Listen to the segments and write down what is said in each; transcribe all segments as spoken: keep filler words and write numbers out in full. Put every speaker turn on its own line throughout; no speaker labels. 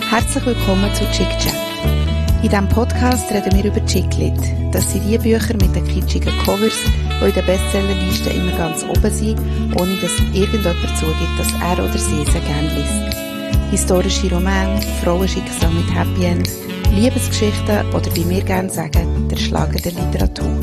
Herzlich willkommen zu Chick Chat. In diesem Podcast reden wir über Chicklit. Das sind die Bücher mit den kitschigen Covers, die in den Bestsellerlisten immer ganz oben sind, ohne dass irgendjemand zugibt, dass er oder sie sie gerne liest. Historische Romane, Frauenschicksal mit Happy End, Liebesgeschichten oder wie wir gerne sagen, der Schlager der Literatur.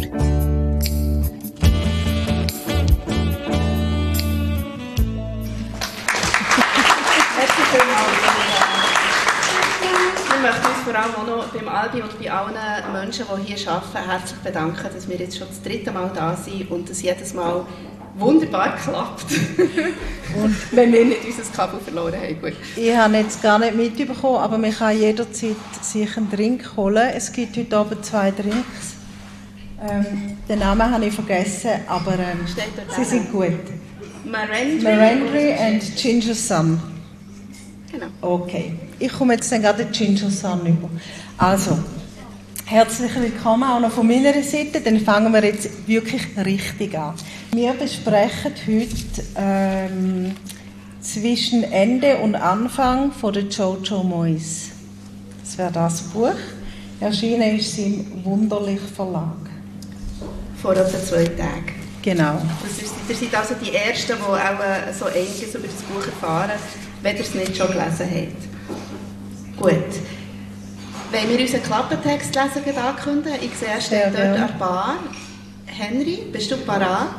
Wir möchten uns vor allem auch noch beim Albi und bei allen Menschen, die hier arbeiten, herzlich bedanken, dass wir jetzt schon das dritte Mal da sind und es jedes Mal wunderbar klappt. Und wenn wir nicht unser Kabel verloren haben. Gut.
Ich habe jetzt gar nicht mitbekommen, aber man kann jederzeit sich einen Drink holen. Es gibt heute Abend zwei Drinks. Ähm, den Namen habe ich vergessen, aber ähm, sie sind gut.
Marendri,
Marendri and Ginger Sun.
Genau.
Okay, ich komme jetzt dann gerade den Ginger Sun über. Also, herzlich willkommen auch noch von meiner Seite. Dann fangen wir jetzt wirklich richtig an. Wir besprechen heute ähm, zwischen Ende und Anfang von der Jojo Moyes. Das wäre das Buch. Erschienen ist sie im Wunderlich Verlag.
Vor etwa zwei Tagen.
Genau.
Das ist, ihr seid also die Ersten, die auch äh, so einiges über das Buch erfahren, wenn ihr es nicht schon gelesen habt. Gut. Wenn wir unseren Klappentext lesen, ankündigen, ich sehe, er steht dort an der Bar. Henry, bist du parat?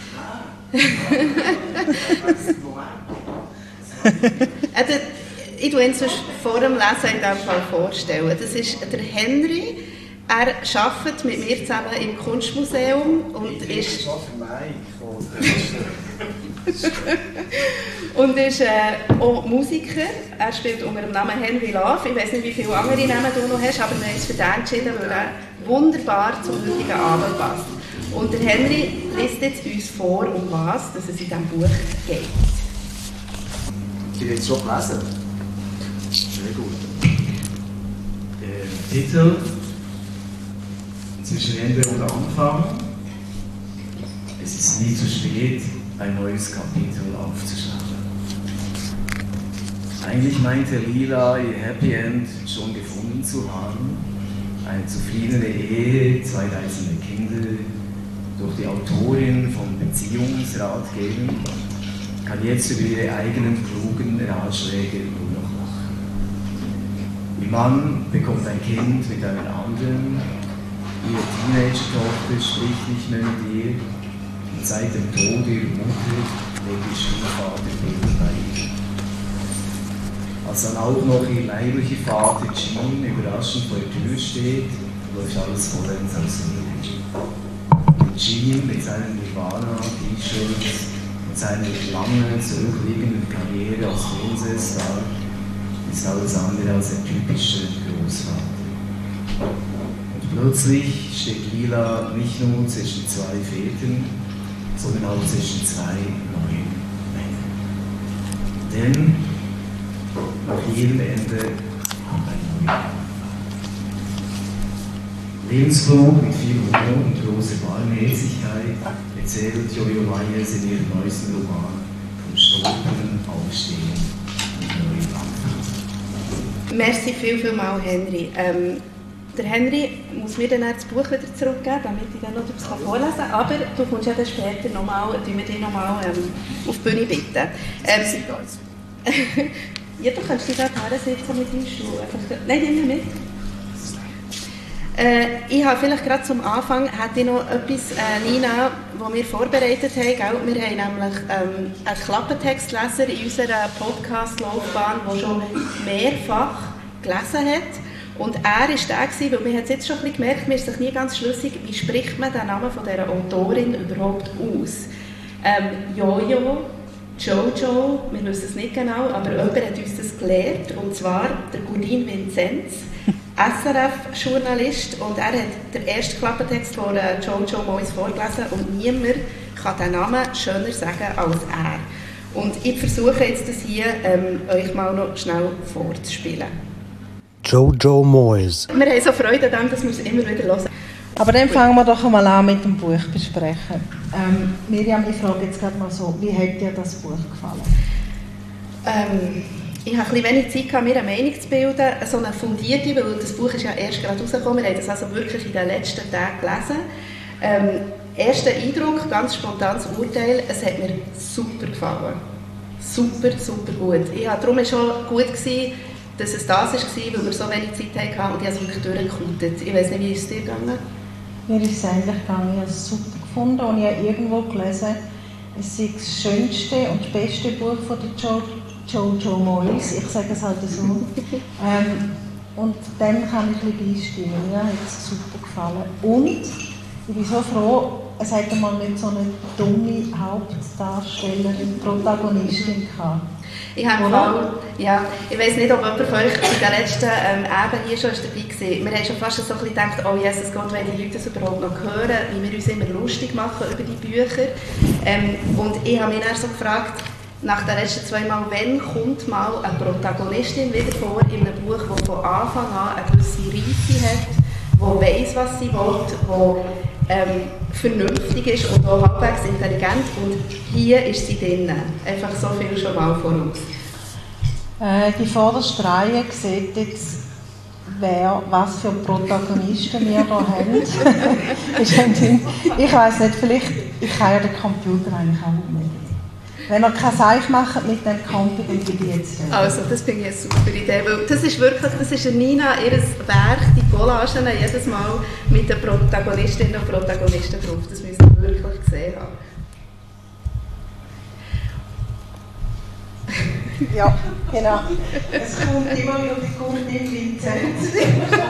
also, ich tue ihn sonst vor dem Lesen in diesem Fall vorstellen. Das ist der Henry. Er arbeitet mit mir zusammen im Kunstmuseum und ist und ist äh, auch Musiker. Er spielt unter dem Namen Henry Love. Ich weiß nicht, wie viele andere Namen du noch hast, aber wir haben uns für den entschieden, weil er wunderbar zum heutigen Abend passt. Und der Henry liest jetzt uns vor, um was dass es in diesem Buch geht.
Ich will jetzt schon lesen. Sehr gut. Der Titel Zwischen Ende und Anfang. Es ist nie zu spät, ein neues Kapitel aufzuschlagen. Eigentlich meinte Lila, ihr Happy End schon gefunden zu haben. Eine zufriedene Ehe, zwei reizende Kinder. Durch die Autorin von Beziehungsratgebern kann jetzt über ihre eigenen klugen Ratschläge nur noch lachen. Ihr Mann bekommt ein Kind mit einer anderen. Ihre Teenager-Tochter spricht nicht mehr mit ihr und seit dem Tod ihrer Mutter lebt ihr Schwiegervater bei ihr. Als dann auch noch ihr leiblicher Vater Jean überraschend vor der Tür steht, läuft alles vollends aus dem Leben. Jean mit seinen Nirvana-T-Shirts und seiner langen, zurückliegenden Karriere als Fernsehstar ist alles andere als ein typischer Großvater. Plötzlich steht Lila nicht nur zwischen zwei Vätern, sondern auch zwischen zwei neuen Männern. Denn nach jedem Ende kommt ein neuer Anfang. Lebensklug mit viel Humor und großer Barmherzigkeit erzählt Jojo Myers in ihrem neuesten Roman vom Stolpern, Aufstehen und neuen Anfang.
Merci viel, viel mal, Henry. Ähm, Der Henry muss mir dann das Buch wieder zurückgeben, damit ich dann noch etwas vorlesen kann. Aber du kommst ja dann später nochmal, tun wir dich nochmal ähm, auf die Bühne bitten. Ähm, ja, du kannst dich dort sitzen mit deinem Stuhl. Nein, nimm mit. Äh, ich habe vielleicht gerade zum Anfang hätte ich noch etwas, äh, Nina, das wir vorbereitet haben. Gell? Wir haben nämlich ähm, einen Klappentextleser in unserer Podcast-Laufbahn, der schon mehrfach gelesen hat. Und er war der, weil man hat es jetzt schon ein bisschen gemerkt, man ist sich nie ganz schlüssig, wie spricht man den Namen von dieser Autorin überhaupt aus. Ähm, Jojo, Jojo, wir wissen es nicht genau, aber jemand hat uns das gelehrt, und zwar der Gudin Vinzenz, S R F-Journalist, und er hat den ersten Klappentext von Jojo Moyes vorgelesen und niemand kann den Namen schöner sagen als er. Und ich versuche jetzt das hier ähm, euch mal noch schnell vorzuspielen.
Jojo Moyes.
Wir haben so Freude daran, dass wir es immer wieder hören.
Aber dann fangen wir doch einmal an mit dem Buch besprechen. Ähm, Miriam, ich frage jetzt gerade mal so, wie hat dir das Buch gefallen?
Ähm, ich habe ein bisschen wenig Zeit gehabt, mir eine Meinung zu bilden, so eine fundierte, weil das Buch ist ja erst gerade rausgekommen, wir haben das also wirklich in den letzten Tagen gelesen. Ähm, erster Eindruck, ganz spontanes Urteil, es hat mir super gefallen. Super, super gut. Ich habe, darum war es schon gut gewesen, dass es das war, weil wir so wenig Zeit hatten und ich habe es wirklich durchgekautet. Ich weiss nicht, wie ist es dir gegangen?
Mir ist es eigentlich gegangen, ich habe es super gefunden und ich habe irgendwo gelesen, es ist das schönste und beste Buch von der jo Jojo Moyes, ich sage es halt so. ähm, und dem kann ich ein bisschen beistimmen, mir hat es super gefallen. Und ich bin so froh, es hat einmal nicht so eine dumme Hauptdarstellerin, Protagonistin gehabt.
Ich habe Fall, ja, ich weiss nicht, ob jemand von euch in der letzten ähm, Abend hier schon dabei war. Wir haben schon fast so ein bisschen gedacht, oh Jesus Gott, wenn die Leute das überhaupt noch hören, wie wir uns immer lustig machen über die Bücher. Ähm, und ich habe mich dann so gefragt, nach den letzten zwei Mal, wann kommt mal eine Protagonistin wieder vor in einem Buch, das von Anfang an eine gewisse Reife hat, die weiss, was sie will, die ähm, vernünftig ist und auch halbwegs intelligent. Und hier ist sie drin. Einfach so viel schon mal voraus.
Äh, die vorderste Reihe sieht jetzt, wer, was für Protagonisten wir hier haben. Ich weiss nicht, vielleicht, ich kann ja den Computer eigentlich auch nicht. Wenn ihr kein Seich macht mit dem Computer, dann gebe ich jetzt.
Also, das finde ich eine super Idee, weil das ist wirklich, das ist Nina, ihr Werk, die Collagen, jedes Mal mit den Protagonistinnen und Protagonisten drauf. Das müssen wir wirklich gesehen haben.
Ja, genau. Es kommt immer wieder die Kundin Vincent.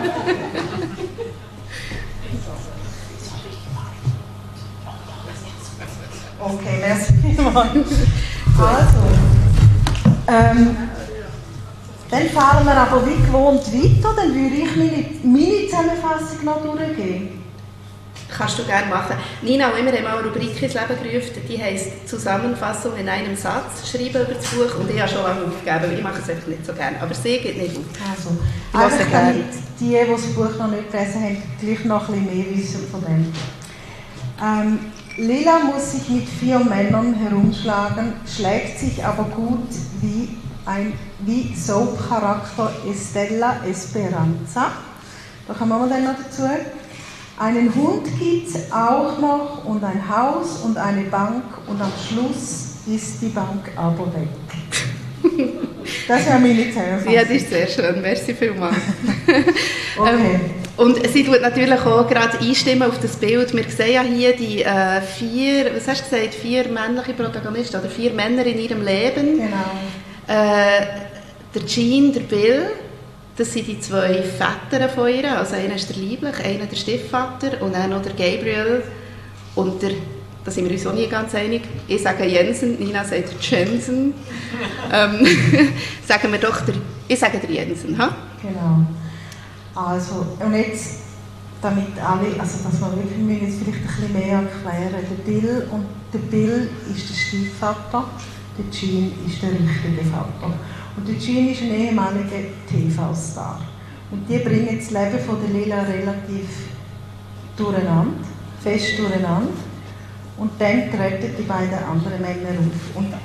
Okay, merci vielmals. Also, ähm, dann fahren wir aber wie gewohnt weiter, dann würde ich meine, meine Zusammenfassung noch durchgehen.
Kannst du gerne machen. Nina und immer haben mal eine Rubrik ins Leben gerufen, die heisst «Zusammenfassung in einem Satz», schreiben über das Buch, und ich habe schon lange aufgegeben, weil ich mache es einfach nicht so gerne. Aber sie geht nicht auf.
Also,
ich höre gerne.
Die, die das Buch noch nicht gelesen haben, gleich noch ein bisschen mehr wissen von dem. Ähm, Lila muss sich mit vier Männern herumschlagen, schlägt sich aber gut wie ein wie Soap-Charakter Estella Esperanza. Da kommen wir dann noch dazu. Einen Hund gibt es auch noch und ein Haus und eine Bank und am Schluss ist die Bank aber weg. Das wäre meine Zusammenfassung.
Ja, das ist sehr schön. Merci vielmals.
Okay.
ähm, und sie tut natürlich auch gerade einstimmen auf das Bild. Wir sehen ja hier die äh, vier, was hast du gesagt, vier männliche Protagonisten oder vier Männer in ihrem Leben.
Genau.
Äh, der Jean, der Bill, das sind die zwei Väter von ihr. Also einer ist der Lieblich, einer der Stiefvater und dann noch der Gabriel und der, da sind wir uns auch nie ganz einig. Ich sage Jensen, Nina sagt Jensen. ähm, sagen wir doch, der, ich sage der Jensen. Ha?
Genau. Also, und jetzt, damit alle, also dass wir wirklich müssen jetzt vielleicht ein bisschen mehr erklären. Der Bill, und der Bill ist der Stiefvater, der Jean ist der richtige Vater. Und der Jean ist ein ehemaliger T V-Star. Und die bringen das Leben von der Lila relativ durcheinander, fest durcheinander. Und dann treten die beiden anderen Männer auf. Und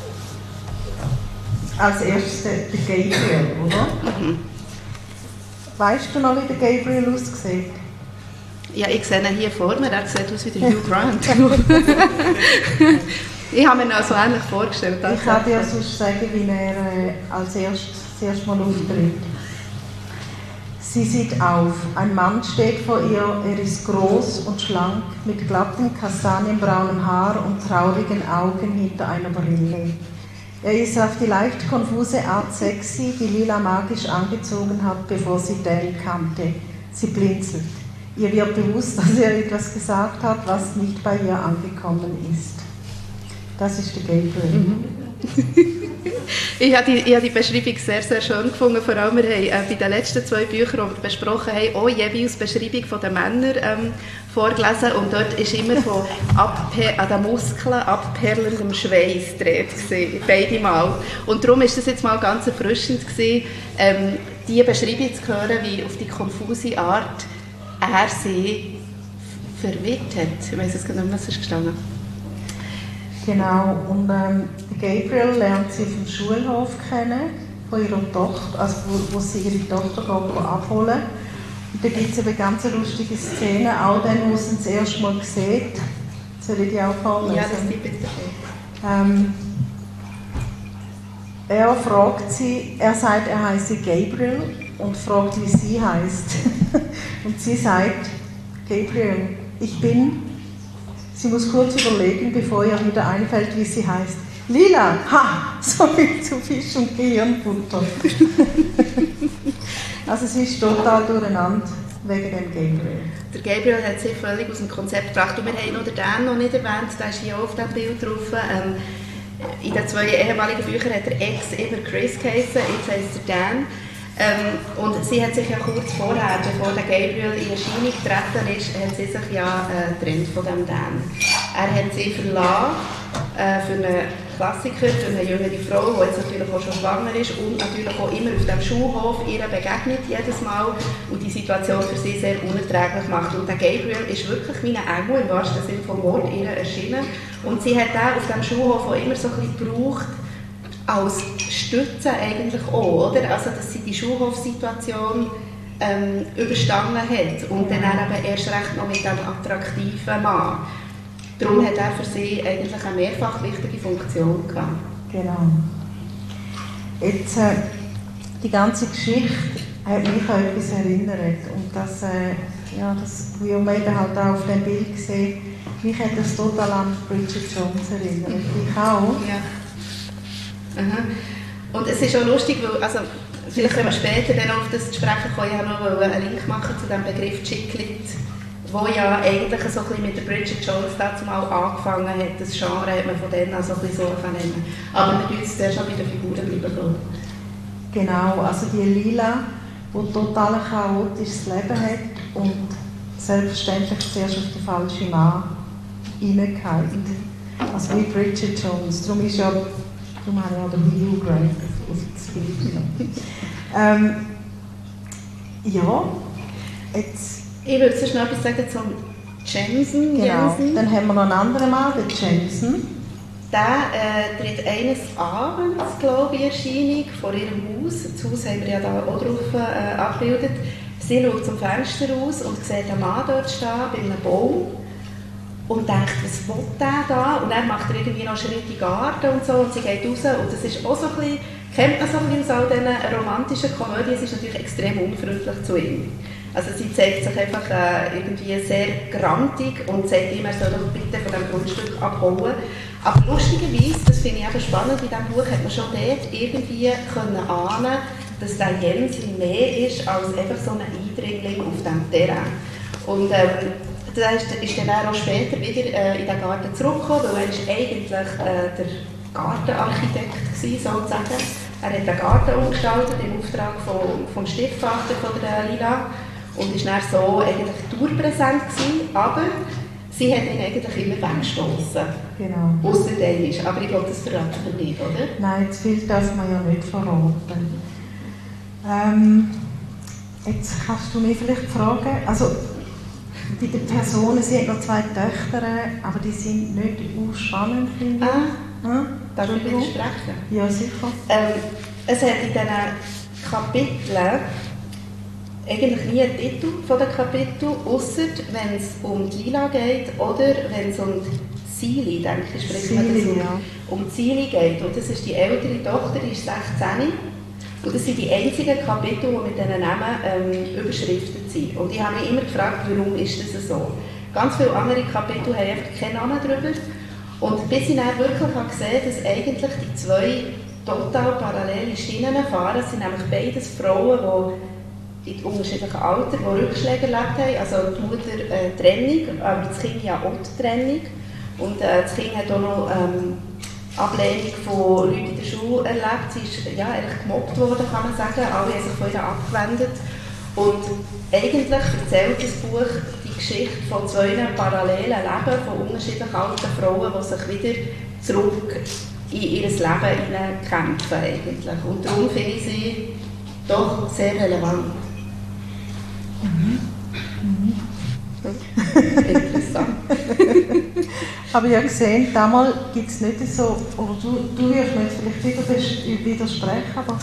als erstes der Gabriel, oder? Weißt du noch, wie der Gabriel aussieht?
Ja, ich sehe ihn hier vor mir, er sieht aus wie der Hugh Grant. Ich habe mir ihn so ähnlich vorgestellt.
Ich kann dir sonst sagen, wie er äh, als erstes das erste Mal auftritt. Sie sieht auf. Ein Mann steht vor ihr. Er ist groß und schlank, mit glattem kastanienbraunem Haar und traurigen Augen hinter einer Brille. Er ist auf die leicht konfuse Art sexy, die Lila magisch angezogen hat, bevor sie Dan kannte. Sie blinzelt. Ihr wird bewusst, dass er etwas gesagt hat, was nicht bei ihr angekommen ist. Das ist der Gabriel.
Mhm. ich habe die, hab die Beschreibung sehr, sehr schön gefunden. Vor allem, wir haben äh, bei den letzten zwei Büchern, die wir besprochen haben, auch jeweils Beschreibung von den Männern ähm, vorgelesen. Und dort ist immer von an den Muskeln abperlendem Schweiß gedreht, beide Mal. Und darum war es jetzt mal ganz erfrischend gewesen, ähm, diese Beschreibung zu hören, wie auf die konfuse Art er sie verwirrt hat. Ich weiss jetzt gar nicht, was ist gestanden.
Genau, und ähm, Gabriel lernt sie auf dem Schulhof kennen. von ihrer Tochter, also wo, wo sie ihre Tochter geht, abholen. Und da gibt es eine ganz lustige Szene, auch dann, wo sie das erste Mal sieht. Soll ich die auch vorlesen?
Ja, das gibt es.
Ähm, er fragt sie, er sagt, er heiße Gabriel und fragt, wie sie heißt. Und sie sagt, Gabriel, ich bin. Sie muss kurz überlegen, bevor ihr wieder einfällt, wie sie heißt. Lila, ha, so viel zu Fisch und Gehirnfutter. Also sie ist total durcheinander wegen dem Gabriel.
Der Gabriel hat sich völlig aus dem Konzept gebracht. Und wir haben noch den Dan noch nicht erwähnt, der ist hier auch auf dem Bild drauf. Ähm, in den zwei ehemaligen Büchern hat der Ex immer Chris geheißen, jetzt heisst er Dan. Ähm, und sie hat sich ja kurz vorher, bevor der Gabriel in Erscheinung getreten ist, hat sie sich ja äh, getrennt von dem Dan. Er hat sie verlassen äh, für einen Klassiker, für eine jüngere Frau, die jetzt natürlich auch schon schwanger ist und natürlich auch immer auf dem Schulhof ihr begegnet, jedes Mal, und die Situation für sie sehr unerträglich macht. Und der Gabriel ist wirklich wie ein Engel, im wahrsten Sinne vom Wort, ihr erschienen. Und sie hat auch auf dem Schulhof auch immer so ein bisschen gebraucht, als Stütze eigentlich auch, oder? Also, dass sie die Schulhofsituation ähm, überstanden hat und dann eben erst recht noch mit einem attraktiven Mann. Darum hat er für sie eigentlich eine mehrfach wichtige Funktion gehabt.
Genau. Jetzt, äh, die ganze Geschichte hat mich an etwas erinnert und das, äh, ja, das, wie man eben halt auch auf dem Bild sieht, mich hat das total an Bridget Jones erinnert. Ich auch.
Ja. Aha. Und es ist auch lustig, weil, also, vielleicht können wir später dann auf das zu sprechen kommen, ich habe noch einen Link machen zu dem Begriff Chick-Lit, wo ja eigentlich so ein bisschen mit der Bridget Jones dazu mal angefangen hat. Das Genre hat man von denen also ein bisschen so nennen. Aber wir bleiben jetzt schon bei den Figuren bleiben.
Genau, also die Lila, die total ein chaotisches Leben hat und selbstverständlich zuerst auf den falschen Mann hineingefallen. Also wie Bridget Jones. Darum ist ja, darum habe ich auch den Hugh Grant auf das Bild genommen. ähm, ja, jetzt...
Ich würde sonst noch etwas sagen zum Jameson.
Genau,
Jensen.
dann haben wir noch einen anderen Mann, den Jameson.
Der äh, tritt eines Abends, glaube ich, in Erscheinung vor ihrem Haus. Das Haus haben wir ja da auch drauf äh, abgebildet. Sie schaut zum Fenster raus und sieht einen Mann dort stehen bei einem Baum und denkt, was will der da? Und er macht irgendwie noch Schritte in den Garten und so und sie geht raus. Und das ist auch so ein bisschen, kennt man so ein bisschen aus all diesen romantischen Komödien, es ist natürlich extrem unfreundlich zu ihm. Also sie zeigt sich einfach äh, irgendwie sehr grantig und sagt ihm, er soll doch bitte von diesem Grundstück abhauen. Aber lustigerweise, das finde ich eben spannend in diesem Buch, hat man schon dort irgendwie können ahnen, dass der Jensen mehr ist als einfach so ein Eindringling auf diesem Terrain. Und ähm, da ist, ist dann auch später wieder äh, in den Garten zurückgekommen, weil er ist eigentlich äh, der Gartenarchitekt war, sozusagen. Er hat den Garten umgestaltet im Auftrag vom, vom Stiftvater von der Lila. Und war dann so eigentlich dauerpräsent gewesen, aber sie hat ihn eigentlich immer weggestossen.
Genau.
Ausser der ist. Aber ich glaube, das verraten wir nicht, oder?
Nein, jetzt will das man ja nicht verraten. Ähm, jetzt kannst du mich vielleicht fragen, also bei den Personen, sie hat noch zwei Töchter, aber die sind nicht spannend, finde ich.
Ah,
hm?
darf ich widersprechen?
Ja, sicher.
Ähm, es hat in diesen Kapiteln eigentlich nie einen Titel von den Kapiteln, ausser wenn es um die Lila geht oder wenn es um Sili, denke ich, sprechen wir das um,
ja.
um Sili geht. Und das ist die ältere Tochter, die ist sechzehn. Und das sind die einzigen Kapitel, die mit diesen Namen ähm, überschriftet sind. Und ich habe mich immer gefragt, warum ist das so? Ganz viele andere Kapitel haben einfach keinen Namen drüber. Und bis ich dann wirklich gesehen habe, dass eigentlich die zwei total parallele Schienen fahren, sind nämlich beides Frauen, die in unterschiedlichen Alter, die Rückschläge erlebt haben. Also die Mutter äh, Trennung, aber das Kind ja auch die Trennung. Und äh, das Kind hat auch noch ähm, Ablehnung von Leuten in der Schule erlebt. Sie ist ja, eigentlich gemobbt worden, kann man sagen. Alle haben sich von ihr abgewendet. Und eigentlich erzählt das Buch die Geschichte von zwei parallelen Leben von unterschiedlich alten Frauen, die sich wieder zurück in ihr Leben hineinkämpfen. Eigentlich. Und darum finde ich sie doch sehr relevant.
Mhm. Mhm.
Interessant.
Aber ich habe gesehen, damals gibt es nicht so, oder du, du wirst mir jetzt vielleicht wieder widersprechen, aber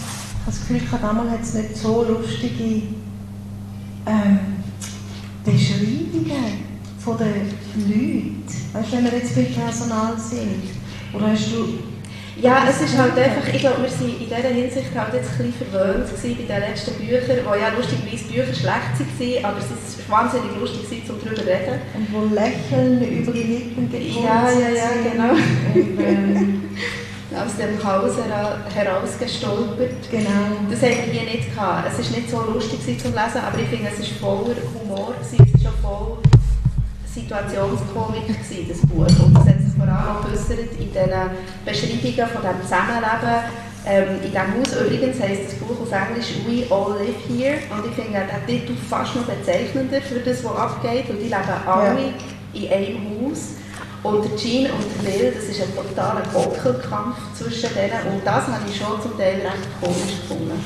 das Gefühl, damals hat es nicht so lustige ähm, Beschreibungen von den Leuten. Weißt du, wenn wir jetzt beim Personal sind? Oder hast du...
Ja, es ist halt einfach, ich glaube, wir waren in dieser Hinsicht halt jetzt ein bisschen verwöhnt bei den letzten Büchern, wo ja lustigerweise Bücher schlecht waren, aber es ist wahnsinnig lustig, um darüber zu reden.
Und wo Lächeln über die Lippen gekommen
Ja, ja, ja, genau.
Und, ähm,
aus dem Haus herausgestolpert.
Genau.
Das hatten wir hier nicht gehabt. Es war nicht so lustig zum Lesen, aber ich finde, es war voller Humor, es war schon voll Situationskomik, das Buch. Und das hat sich vor allem auch geäussert in den Beschreibungen von dem Zusammenleben. Ähm, in diesem Haus übrigens heisst das Buch auf Englisch «We all live here». Und ich finde den Titel fast noch bezeichnender für das, was abgeht. Und die leben alle ja. in einem Haus. Und der Jean und der Lil, das ist ein totaler Gockelkampf zwischen denen. Und das habe ich schon zum Teil recht komisch gefunden.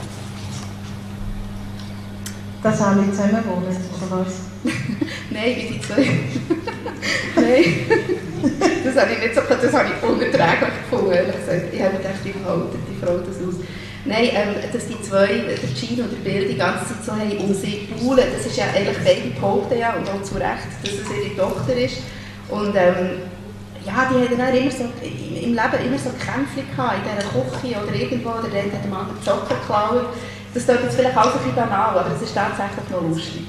Das haben wir zusammen wohnen, oder was?
Nein, wie die zwei. Nein. Das habe ich nicht so, das habe ich unerträglich gefunden, ehrlich gesagt. Ich habe mir gedacht, wie haltet die Frau das aus? Nein, ähm, dass die zwei, der Jean und der Bill, die ganze Zeit so haben um sie buhlen, das ist ja eigentlich beide behaupten ja, und auch zu Recht, dass es ihre Tochter ist. Und ähm, ja, die hatten dann immer so, im Leben immer so Kämpfe gehabt, in dieser Küche oder irgendwo, oder dann hat der Mann die Socken geklaut. Das klingt jetzt vielleicht auch ein bisschen banal, aber es ist tatsächlich noch lustig.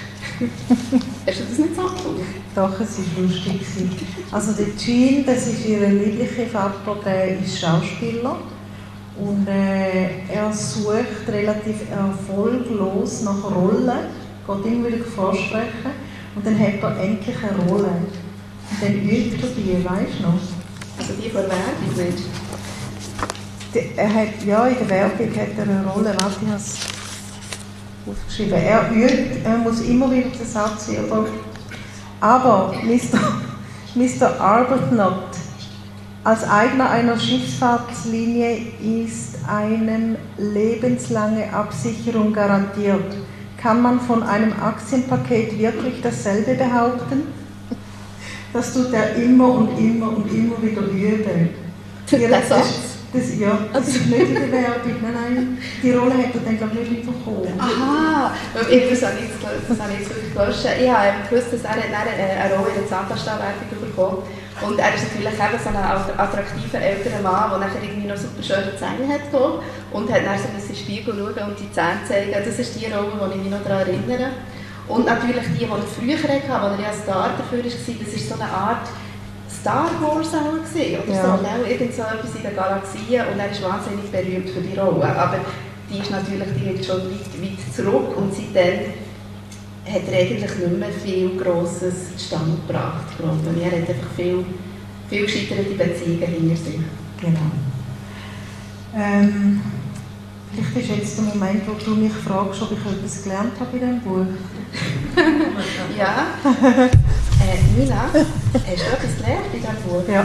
Hast du das nicht so gefunden?
Doch, es war lustig. Also der Jean, das ist ihr lieblicher Vater, der ist Schauspieler. Und äh, er sucht relativ erfolglos nach Rollen, geht immer wieder vorsprechen. Und dann hat er endlich eine Rolle. Und dann übt er die, weißt du noch?
Also die von Werbung nicht?
Er hat, ja, in der Werbung hat er eine Rolle, warte, ich habe es aufgeschrieben. Er übt, er muss immer wieder den Satz wieder. Aber Mister Mister Arbuthnot, als Eigner einer Schifffahrtslinie ist einem lebenslange Absicherung garantiert. Kann man von einem Aktienpaket wirklich dasselbe behaupten? Das tut er immer und immer und immer wieder üben. Das, das, ja, das ist nicht in der Werbung, nein, nein. Die Rolle hat er dann, glaube ich, nicht bekommen.
Aha, das habe ich jetzt wirklich gelöscht. Ich habe gewusst, dass er eine Rolle in der Zahnpasta-Werbung bekommen. Und er ist natürlich eben so ein attraktiver älterer Mann, der nachher irgendwie noch super schöne Zähne hat und hat dann so ein bisschen in den Spiegel schauen und die Zähne zeigen. Das ist die Rolle, die ich mich noch daran erinnere. Und natürlich die, die er früher hatte, wo er ja Star dafür war, das war so eine Art Star Wars auch gewesen, oder ja. so, auch irgend so etwas in der Galaxie, und er ist wahnsinnig berühmt für die Rolle. Aber die ist natürlich, die liegt schon weit, weit zurück, und seitdem hat er eigentlich nicht mehr viel Grosses zustande gebracht, glaube ich. Er hat einfach viel, viel gescheiterte Beziehungen hinter sich.
Genau. Ähm, vielleicht ist jetzt der Moment, wo du mich fragst, ob ich etwas gelernt habe in diesem Buch.
Ja. Äh, Nina, hast du etwas gelernt in diesem Buch?
Ja.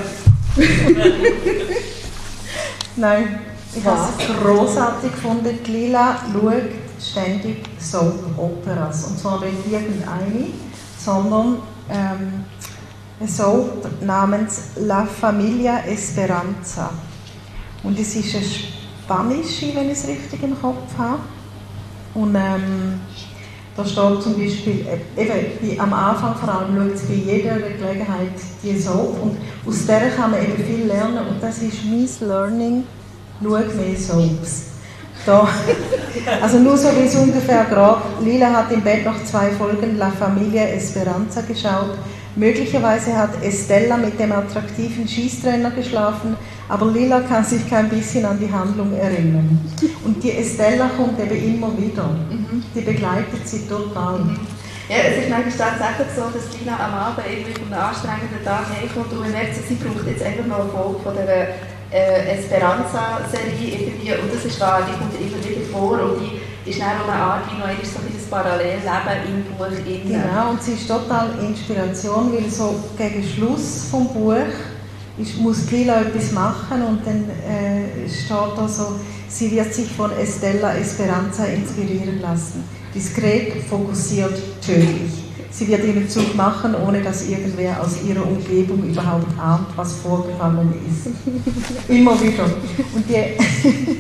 Nein, ich habe es grossartig gefunden. Die Lila schaut ständig Soap-Operas. Und zwar nicht irgendeine, sondern ähm, eine Soap namens La Familia Esperanza. Und es ist eine spanische, wenn ich es richtig im Kopf habe. Und ähm, da steht zum Beispiel, äh, eben, am Anfang vor allem schaut sie bei jeder Gelegenheit die Soap, und aus der kann man eben viel lernen, und das ist mein Learning: schau mehr Soaps. Da, also nur so wie es ungefähr gerade. Lila hat im Bett noch zwei Folgen La Familia Esperanza geschaut. Möglicherweise hat Estella mit dem attraktiven Schießtrainer geschlafen, aber Lila kann sich kein bisschen an die Handlung erinnern. Und die Estella kommt eben immer wieder. Mhm. Die begleitet sie total. Mhm.
Ja, es ist manchmal tatsächlich so, dass Lila am Abend irgendwie von einem anstrengenden Tag herkommt und man merkt, sie braucht jetzt einfach noch eine Folge von der äh, Esperanza-Serie irgendwie, und das ist wahr, die kommt immer wieder vor, und die ist dann auch eine Art wie noch ein so ein Parallelleben im Buch innen.
Genau, und sie ist total Inspiration, weil so gegen Schluss vom Buch ist, muss Lila etwas machen, und dann äh, steht da so, sie wird sich von Estella Esperanza inspirieren lassen. Diskret, fokussiert, tödlich. Sie wird ihren Zug machen, ohne dass irgendwer aus ihrer Umgebung überhaupt ahnt, was vorgefallen ist. Immer wieder. Und die,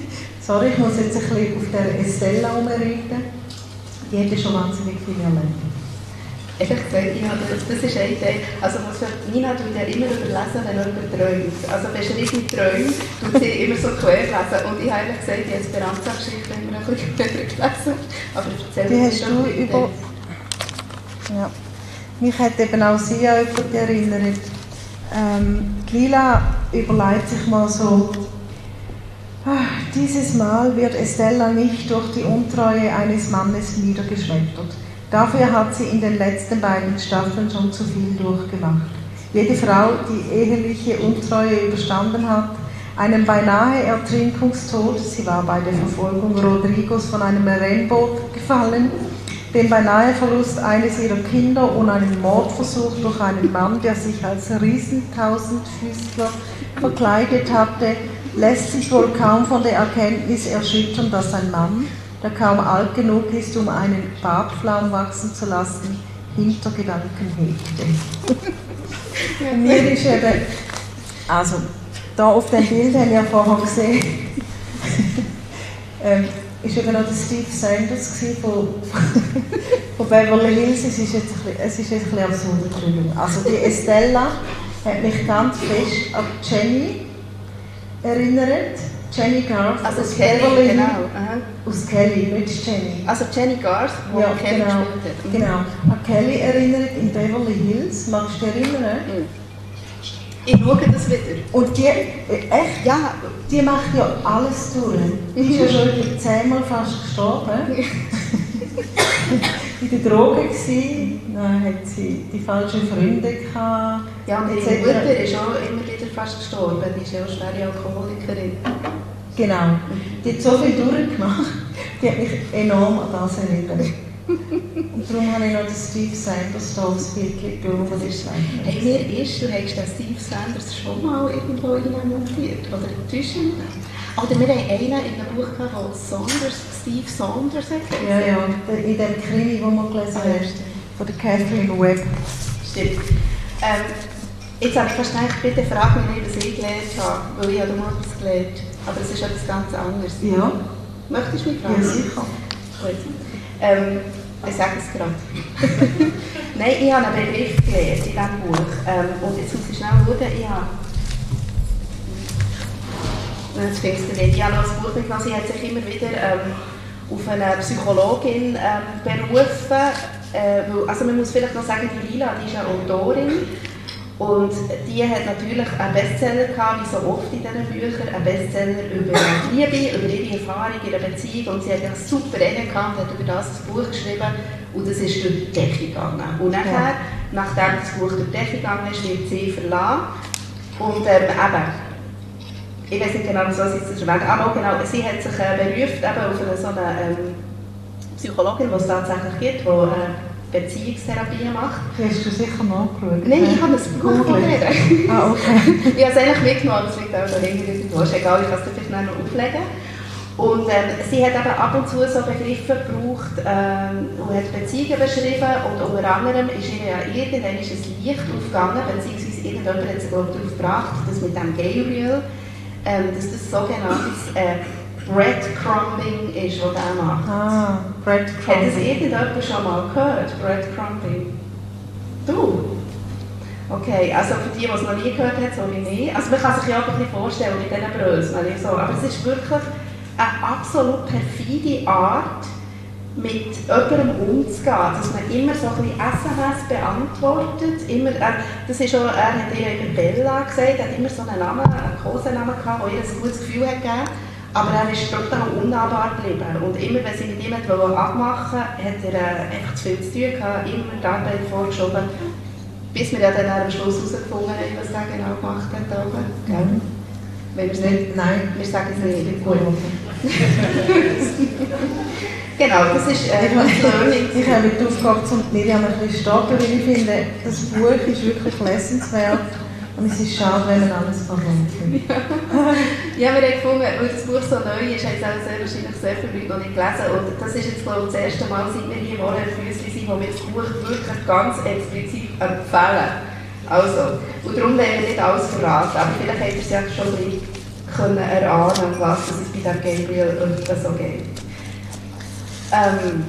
Sorry, ich muss jetzt ein bisschen auf der Estella rumreiten. Die hätte schon wahnsinnig viel erlebt.
Ehrlich gesagt, ja, das, das ist eine Idee. Also Nina tut ja immer überlesen, wenn jemand träumt. Also beschriebene Träume tut sie immer so quer lesen. Und ich habe ehrlich gesagt, die Esperanza-Geschichte immer ein bisschen quer gelesen. Aber erzähl
wie hast du über... Ja. Mich hat eben auch sie an jemanden erinnert. Ähm, Lila überlegt sich mal so, ach, dieses Mal wird Estella nicht durch die Untreue eines Mannes niedergeschmettert. Dafür hat sie in den letzten beiden Staffeln schon zu viel durchgemacht. Jede Frau, die eheliche Untreue überstanden hat, einen beinahe Ertrinkungstod, sie war bei der Verfolgung Rodrigos von einem Rennboot gefallen, den beinahe Verlust eines ihrer Kinder und einen Mordversuch durch einen Mann, der sich als Riesentausendfüßler verkleidet hatte, lässt sich wohl kaum von der Erkenntnis erschüttern, dass ein Mann, der kaum alt genug ist, um einen Bartflaum wachsen zu lassen, Hintergedanken hegte. Und mir ist eben, also, da auf dem Bild haben wir vorher gesehen, ähm, ist eben noch der Steve Sanders von, von Beverly Hills. Es ist jetzt ein bisschen, es ist jetzt ein bisschen absurd drüber. Also die Estella hat mich ganz fest an Jenny erinnert. Jenny Garth
also
aus
Kelly,
Beverly
genau.
Hills. Aus Kelly, nicht Jenny.
Also Jenny Garth, die
ja,
Kelly
genau,
gespielt hat.
genau. An Kelly erinnert in Beverly Hills. Magst du dich erinnern?
Mhm. Ich schaue das wieder.
Und die, echt?
Ja.
Die macht ja alles durch. Die ist ja schon über zehnmal fast gestorben. In der Droge gewesen, dann hat sie die falschen Freunde gehabt.
Ja, und ihre Mutter ist auch immer wieder fast gestorben. Die ist ja auch schwere Alkoholikerin.
Genau. Die hat so viel durchgemacht, die hat mich enorm an das erinnert. Und darum habe ich noch den Steve Sanders da aufs Bild geschaut, das ist
hey, mir ist, du hast den Steve Sanders schon mal irgendwo montiert, oder inzwischen? Oder wir haben einen in einem Buch gehabt, der Saunders, Steve Saunders hat.
Ja, ja, in dem Krimi, den wir gelesen haben, von der Kathleen Webb.
Stimmt. Ähm, jetzt habe ich fast gedacht, bitte frag mich nicht, was ich gelernt habe, weil ich habe noch etwas gelernt. Aber es ist etwas ganz anderes.
Ja.
Möchtest du mich fragen?
Ja, sicher.
Gut. Ähm, ich sage es gerade. Nein, ich habe einen Begriff gelernt in diesem Buch. Ähm, und jetzt muss ich schnell schauen. Ich habe... Jetzt findest du nicht. Ich habe noch ein Buch mitgenommen. Sie hat sich immer wieder ähm, auf eine Psychologin ähm, berufen. Äh, weil, also man muss vielleicht noch sagen, die Lila, die ist eine Autorin. Und die hat natürlich einen Bestseller gehabt, wie so oft in diesen Büchern, einen Bestseller über Liebe, über ihre Erfahrung, ihre Beziehung. Und sie hat ja super Ehe gehabt, hat über das ein Buch geschrieben und es ist durch die Decke gegangen. Und nachher, nachdem das Buch durch die Decke gegangen ist, wird sie verlassen. Und ähm, eben, ich weiß nicht genau, wieso sie es erwähnt, aber genau, sie hat sich äh, berufen eben auf eine, so eine ähm, Psychologin, die es tatsächlich gibt, die äh, Beziehungstherapie macht.
Die hast du sicher nachgeschaut?
Nein, ich habe ein Buch gelesen.
Ah, okay.
Ich habe es eigentlich mitgenommen, aber es liegt auch da hinten irgendwo. Ist egal, ich kann es dir vielleicht noch auflegen. Und ähm, sie hat eben ab und zu so Begriffe gebraucht ähm, und hat Beziehungen beschrieben. Und unter anderem ist ihr ja irgendwann ist ein Licht aufgegangen, beziehungsweise irgendjemand hat sie darauf gebracht, dass mit dem Gabriel, ähm, dass das sogenanntes äh, Breadcrumbing ist, was er macht.
Ah, Breadcrumbing.
Hat das irgendjemand schon mal gehört, Breadcrumbing? Du? Okay, also für die, die es noch nie gehört haben, so wie ich. Also man kann sich ja auch ein bisschen vorstellen mit diesen Bröseln. So. Aber es ist wirklich eine absolut perfide Art, mit jemandem umzugehen. Dass man immer so ein bisschen S M S beantwortet. Immer, äh, das ist auch, er hat ihr immer Bella gesagt, er hat immer so einen Namen, einen Kosenamen gehabt, der ihr ein gutes Gefühl hat gegeben. Aber er ist total unnahbar geblieben. Und immer, wenn sie mit ihm abmachen wollte, hat er äh, einfach zu viel zu tun gehabt, immer die Arbeit vorgeschoben. Bis wir ja dann am Schluss herausgefunden haben, was er genau gemacht hat. Mhm. Wenn wir es nicht,
nein,
wir sagen es nicht. Gut. Genau, das ist äh,
ich,
Learning.
Ich habe die Aufgabe zum Miriam ein bisschen starten, weil ich finde, das Buch ist wirklich lesenswert. Und es ist schade, wenn man alles verloren
ja. ja, wir haben gefunden, weil das Buch so neu ist, haben es auch sehr wahrscheinlich sehr viele Leute noch nicht gelesen. Und das ist jetzt, glaube ich, das erste Mal, seit wir hier Wohlfüßli sind, wo wir das Buch wirklich ganz explizit empfehlen. Also, und darum werden wir nicht alles verraten, aber vielleicht habt ihr es ja schon ein bisschen können erahnen, was es bei dem Gabriel so geht. Ähm,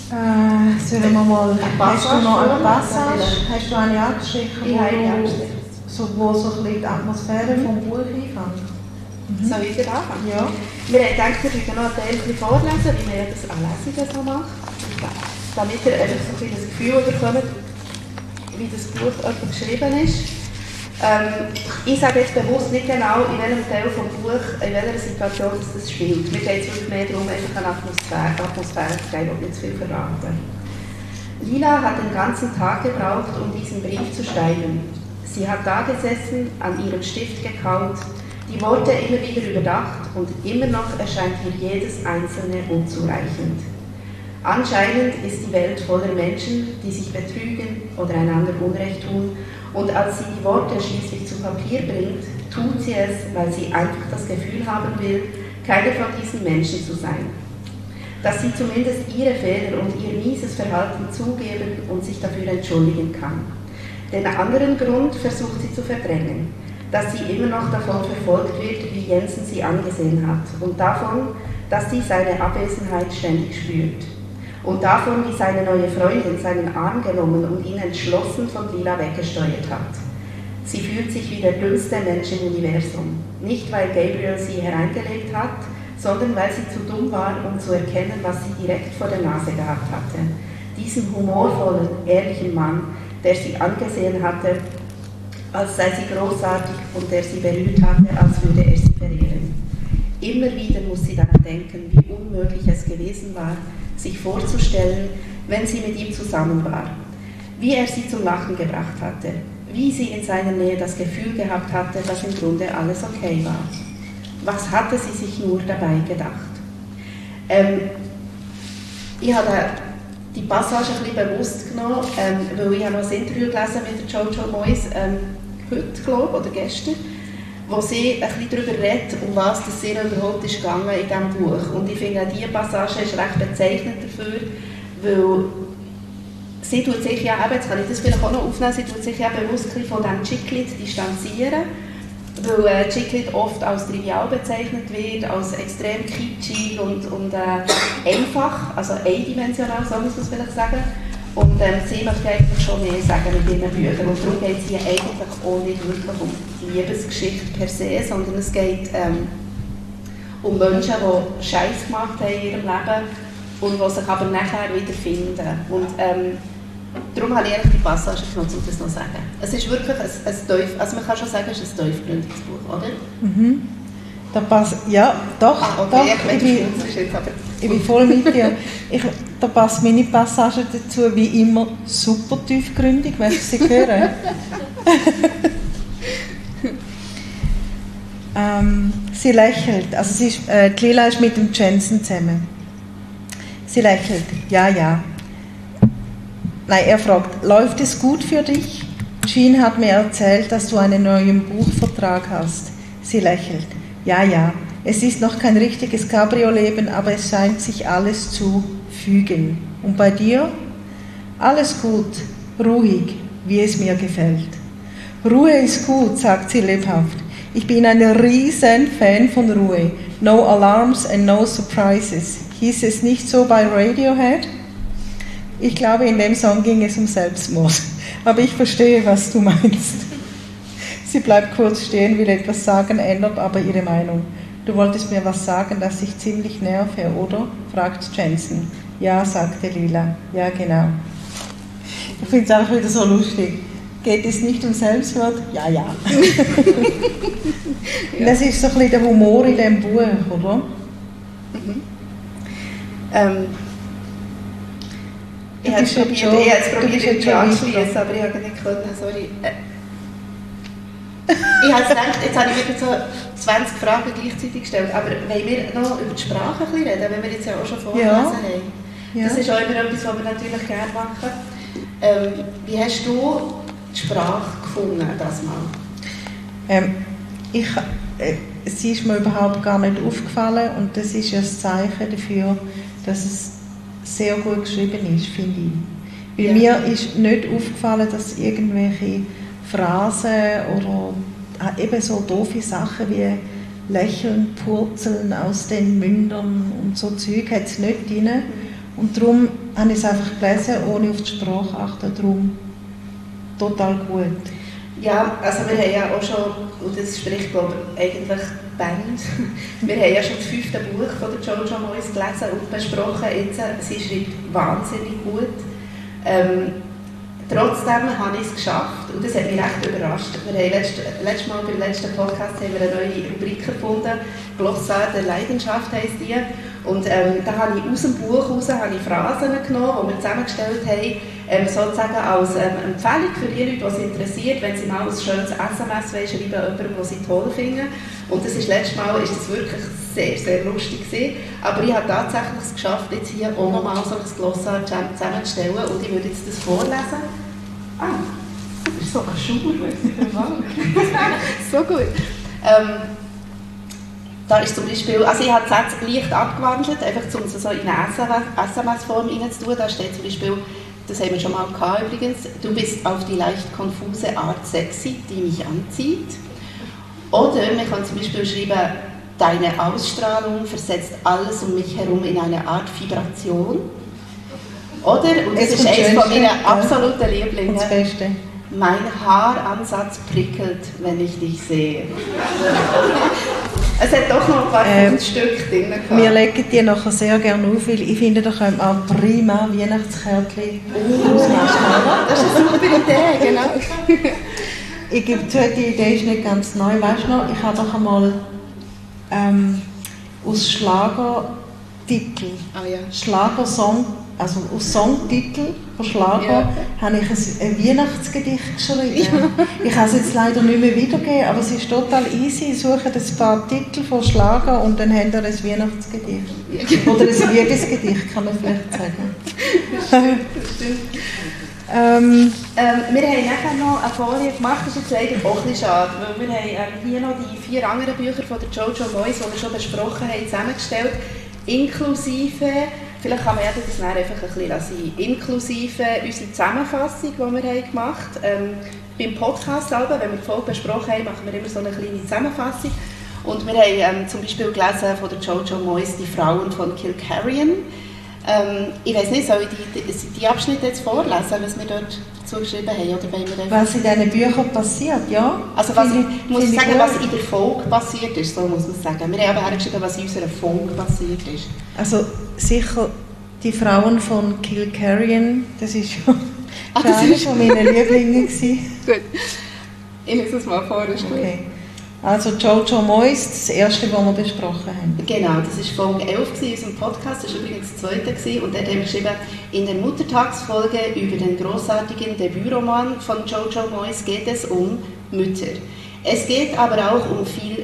äh, sollen wir mal, hast du noch eine Passage? Hast du eine angeschickt,
wo,
so, wo so ein bisschen die Atmosphäre vom Buch einfängt?
Mhm. Soll ich wieder anfangen?
Ja.
Wir haben gedacht, wir würden noch ein Teil vorlesen, wie man ja das an Lesungen so macht. Damit ihr einfach so ein das Gefühl bekommt, wie das Buch geschrieben ist. Ähm, ich sage jetzt bewusst nicht genau, in welchem Teil des Buches, in welcher Situation das spielt. Mir geht es wirklich mehr darum, einfach eine Atmosphäre, Atmosphäre zu geben und nicht zu viel verraten. Lila hat den ganzen Tag gebraucht, um diesen Brief zu schreiben. Sie hat da gesessen, an ihrem Stift gekaut, die Worte immer wieder überdacht und immer noch erscheint ihr jedes einzelne unzureichend. Anscheinend ist die Welt voller Menschen, die sich betrügen oder einander Unrecht tun, und als sie die Worte schließlich zu Papier bringt, tut sie es, weil sie einfach das Gefühl haben will, keine von diesen Menschen zu sein. Dass sie zumindest ihre Fehler und ihr mieses Verhalten zugeben und sich dafür entschuldigen kann. Den anderen Grund versucht sie zu verdrängen, dass sie immer noch davon verfolgt wird, wie Jensen sie angesehen hat, und davon, dass sie seine Abwesenheit ständig spürt. Und davon, wie seine neue Freundin seinen Arm genommen und ihn entschlossen von Lila weggesteuert hat. Sie fühlt sich wie der dümmste Mensch im Universum. Nicht, weil Gabriel sie hereingelegt hat, sondern weil sie zu dumm war, um zu erkennen, was sie direkt vor der Nase gehabt hatte. Diesen humorvollen, ehrlichen Mann, der sie angesehen hatte, als sei sie großartig, und der sie berührt hatte, als würde er sie verehren. Immer wieder muss sie daran denken, wie unmöglich es gewesen war, sich vorzustellen, wenn sie mit ihm zusammen war, wie er sie zum Lachen gebracht hatte, wie sie in seiner Nähe das Gefühl gehabt hatte, dass im Grunde alles okay war. Was hatte sie sich nur dabei gedacht? Ähm, ich habe die Passage ein bisschen bewusst genommen, ähm, weil ich habe noch ein Interview gelesen mit Jojo Moyes, ähm, heute, glaube ich, oder gestern, wo sie ein bisschen darüber redet, um was es ihr überhaupt ist gegangen in diesem Buch. Und ich finde, diese Passage ist recht bezeichnend dafür, weil sie tut sich ja, eben, jetzt kann ich das vielleicht auch noch aufnehmen, sie tut sich ja bewusst von diesem Chiclet distanzieren, weil äh, Chiclet oft als trivial bezeichnet wird, als extrem kitschig und, und äh, einfach, also eindimensional, so muss man es vielleicht sagen. Und ähm, sie möchte eigentlich schon mehr sagen mit ihren Büchern. Und darum geht es hier eigentlich auch nicht wirklich um die Liebesgeschichte per se, sondern es geht ähm, um Menschen, die Scheiß gemacht haben in ihrem Leben und die sich aber nachher wieder finden. Und ähm, darum habe ich eigentlich die Passage genommen, um das noch zu sagen. Es ist wirklich ein, ein tief, also man kann schon sagen, es ist ein tiefgründiges Buch, oder?
Mhm. Da passt, ja, doch,
ah, okay.
doch.
Ich,
ich, bin, ich bin voll mit dir. Ich, da passt meine Passage dazu, wie immer, super tiefgründig. Möchtest du sie hören? ähm, sie lächelt, also sie ist, äh, die Lila ist mit dem Jensen zusammen. Sie lächelt, ja, ja. Nein, er fragt, läuft es gut für dich? Jean hat mir erzählt, dass du einen neuen Buchvertrag hast. Sie lächelt. Ja, ja, es ist noch kein richtiges Cabrio-Leben, aber es scheint sich alles zu fügen. Und bei dir? Alles gut, ruhig, wie es mir gefällt. Ruhe ist gut, sagt sie lebhaft. Ich bin ein riesen Fan von Ruhe. No alarms and no surprises. Hieß es nicht so bei Radiohead? Ich glaube, in dem Song ging es um Selbstmord. Aber ich verstehe, was du meinst. Sie bleibt kurz stehen, will etwas sagen, ändert aber ihre Meinung. Du wolltest mir was sagen, das ich ziemlich nerve, oder? Fragt Jensen. Ja, sagte Lila. Ja, genau. Ich finde es einfach wieder so lustig. Geht es nicht um Selbstmord? Ja, ja. ja. Das ist so ein bisschen der Humor in diesem Buch, oder?
Mhm. Ähm, ich habe es probiert,
schon,
ich habe es probiert irgendwie anzuschließen,
schon.
aber ich habe nicht können, sorry. Ich habe gedacht, jetzt habe ich wieder so zwanzig Fragen gleichzeitig gestellt, aber wollen wir noch über die Sprache ein bisschen reden, wenn wir jetzt ja auch schon vorgelesen
ja.
haben? Ja. Das ist auch immer etwas, was wir natürlich gerne machen. Ähm, wie hast du die Sprache gefunden, das Mal?
Ähm, ich, äh, sie ist mir überhaupt gar nicht aufgefallen und das ist ein Zeichen dafür, dass es sehr gut geschrieben ist, finde ich. Weil ja. mir ist nicht aufgefallen, dass irgendwelche Phrasen oder eben so doofe Sachen wie Lächeln, Purzeln aus den Mündern und so Zeug hat es nicht drin. Und darum habe ich es einfach gelesen, ohne auf die Sprache zu achten. Darum total gut.
Ja, also wir haben ja auch schon, und das spricht glaube ich eigentlich Band, wir haben ja schon das fünfte Buch von der Jojo Moyes gelesen und besprochen. Jetzt, sie schreibt wahnsinnig gut. Ähm, trotzdem habe ich es geschafft und das hat mich recht überrascht. Wir haben letzt, letztes Mal beim letzten Podcast haben wir eine neue Rubrik erfunden, Glossar der Leidenschaft heisst die. Und ähm, da habe ich aus dem Buch heraus habe ich Phrasen genommen, die wir zusammengestellt haben, ähm, sozusagen als ähm, Empfehlung für die Leute, die es interessiert, wenn sie mal ein schönes S M S schreiben, jemandem, den sie toll finden. Und das ist, letztes Mal ist das wirklich sehr, sehr lustig gewesen. Aber ich habe tatsächlich es geschafft, jetzt hier auch nochmal so ein Glossar zusammenzustellen und ich würde jetzt das vorlesen. Ah, das ist so ein Schauer, so gut. Ähm, Da ist zum Beispiel, also ich habe die Sätze leicht abgewandelt, einfach um es so in eine S M S-Form reinzutun. Da steht zum Beispiel, das haben wir schon mal gehabt übrigens, du bist auf die leicht konfuse Art sexy, die mich anzieht. Oder wir können zum Beispiel schreiben, deine Ausstrahlung versetzt alles um mich herum in eine Art Vibration. Oder, und das ist eines von meinen absoluten Lieblingen,
das Beste.
Mein Haaransatz prickelt, wenn ich dich sehe. Es hat doch noch ein paar ähm, Stück drin gehabt.
Wir legen die nachher sehr gerne auf, weil ich finde, da können auch prima Weihnachtskärtchen
oh, ausmachen. Das ist eine super Idee, genau.
Ich gebe zu, die Idee ist nicht ganz neu. Weißt du noch, ich habe doch einmal ähm, aus Schlagertitel,
oh, ja.
Schlagersong, also aus Songtitel von Schlager, ja. habe ich ein, ein Weihnachtsgedicht geschrieben. Ja. Ich kann es jetzt leider nicht mehr wiedergeben, aber es ist total easy. Sucht ein paar Titel von Schlager und dann habt ihr ein Weihnachtsgedicht. Ja. Oder ein Liebesgedicht, kann man vielleicht sagen.
Das stimmt, das stimmt. Ähm, ähm, wir haben nachher noch eine Folie gemacht, das ist jetzt leider auch ein bisschen schade, weil wir haben ähm, hier noch die vier anderen Bücher von der Jojo Moyes, die wir schon besprochen haben, zusammengestellt, inklusive, vielleicht kann man ja das nachher einfach ein bisschen lassen, inklusive unsere Zusammenfassung, die wir haben gemacht haben. Ähm, beim Podcast selber, wenn wir die Folge besprochen haben, machen wir immer so eine kleine Zusammenfassung. Und wir haben ähm, zum Beispiel gelesen von der Jojo Moyes «Die Frauen von Kilcarrion». Ähm, ich weiß nicht, soll ich die, die, die Abschnitte jetzt vorlesen, was wir dort dazu geschrieben haben? Oder wollen wir
was in diesen Büchern passiert, ja.
Also was, ich muss sagen, was in der Folge passiert ist, so muss man sagen. Wir haben aber hergeschrieben, was in unserer Folge passiert ist.
Also sicher die Frauen von Kilcarrion, das ist schon
ah,
eine von meinen Lieblingen.
Gut, ich lese es mal vor, ist gut.
Okay. Also Jojo Moyes, das erste, was wir besprochen haben.
Genau, das war Folge elf in unserem Podcast, das war übrigens das zweite. Und dort haben wir geschrieben, in der Muttertagsfolge über den großartigen Debütroman von Jojo Moyes geht es um Mütter. Es geht aber auch um viel...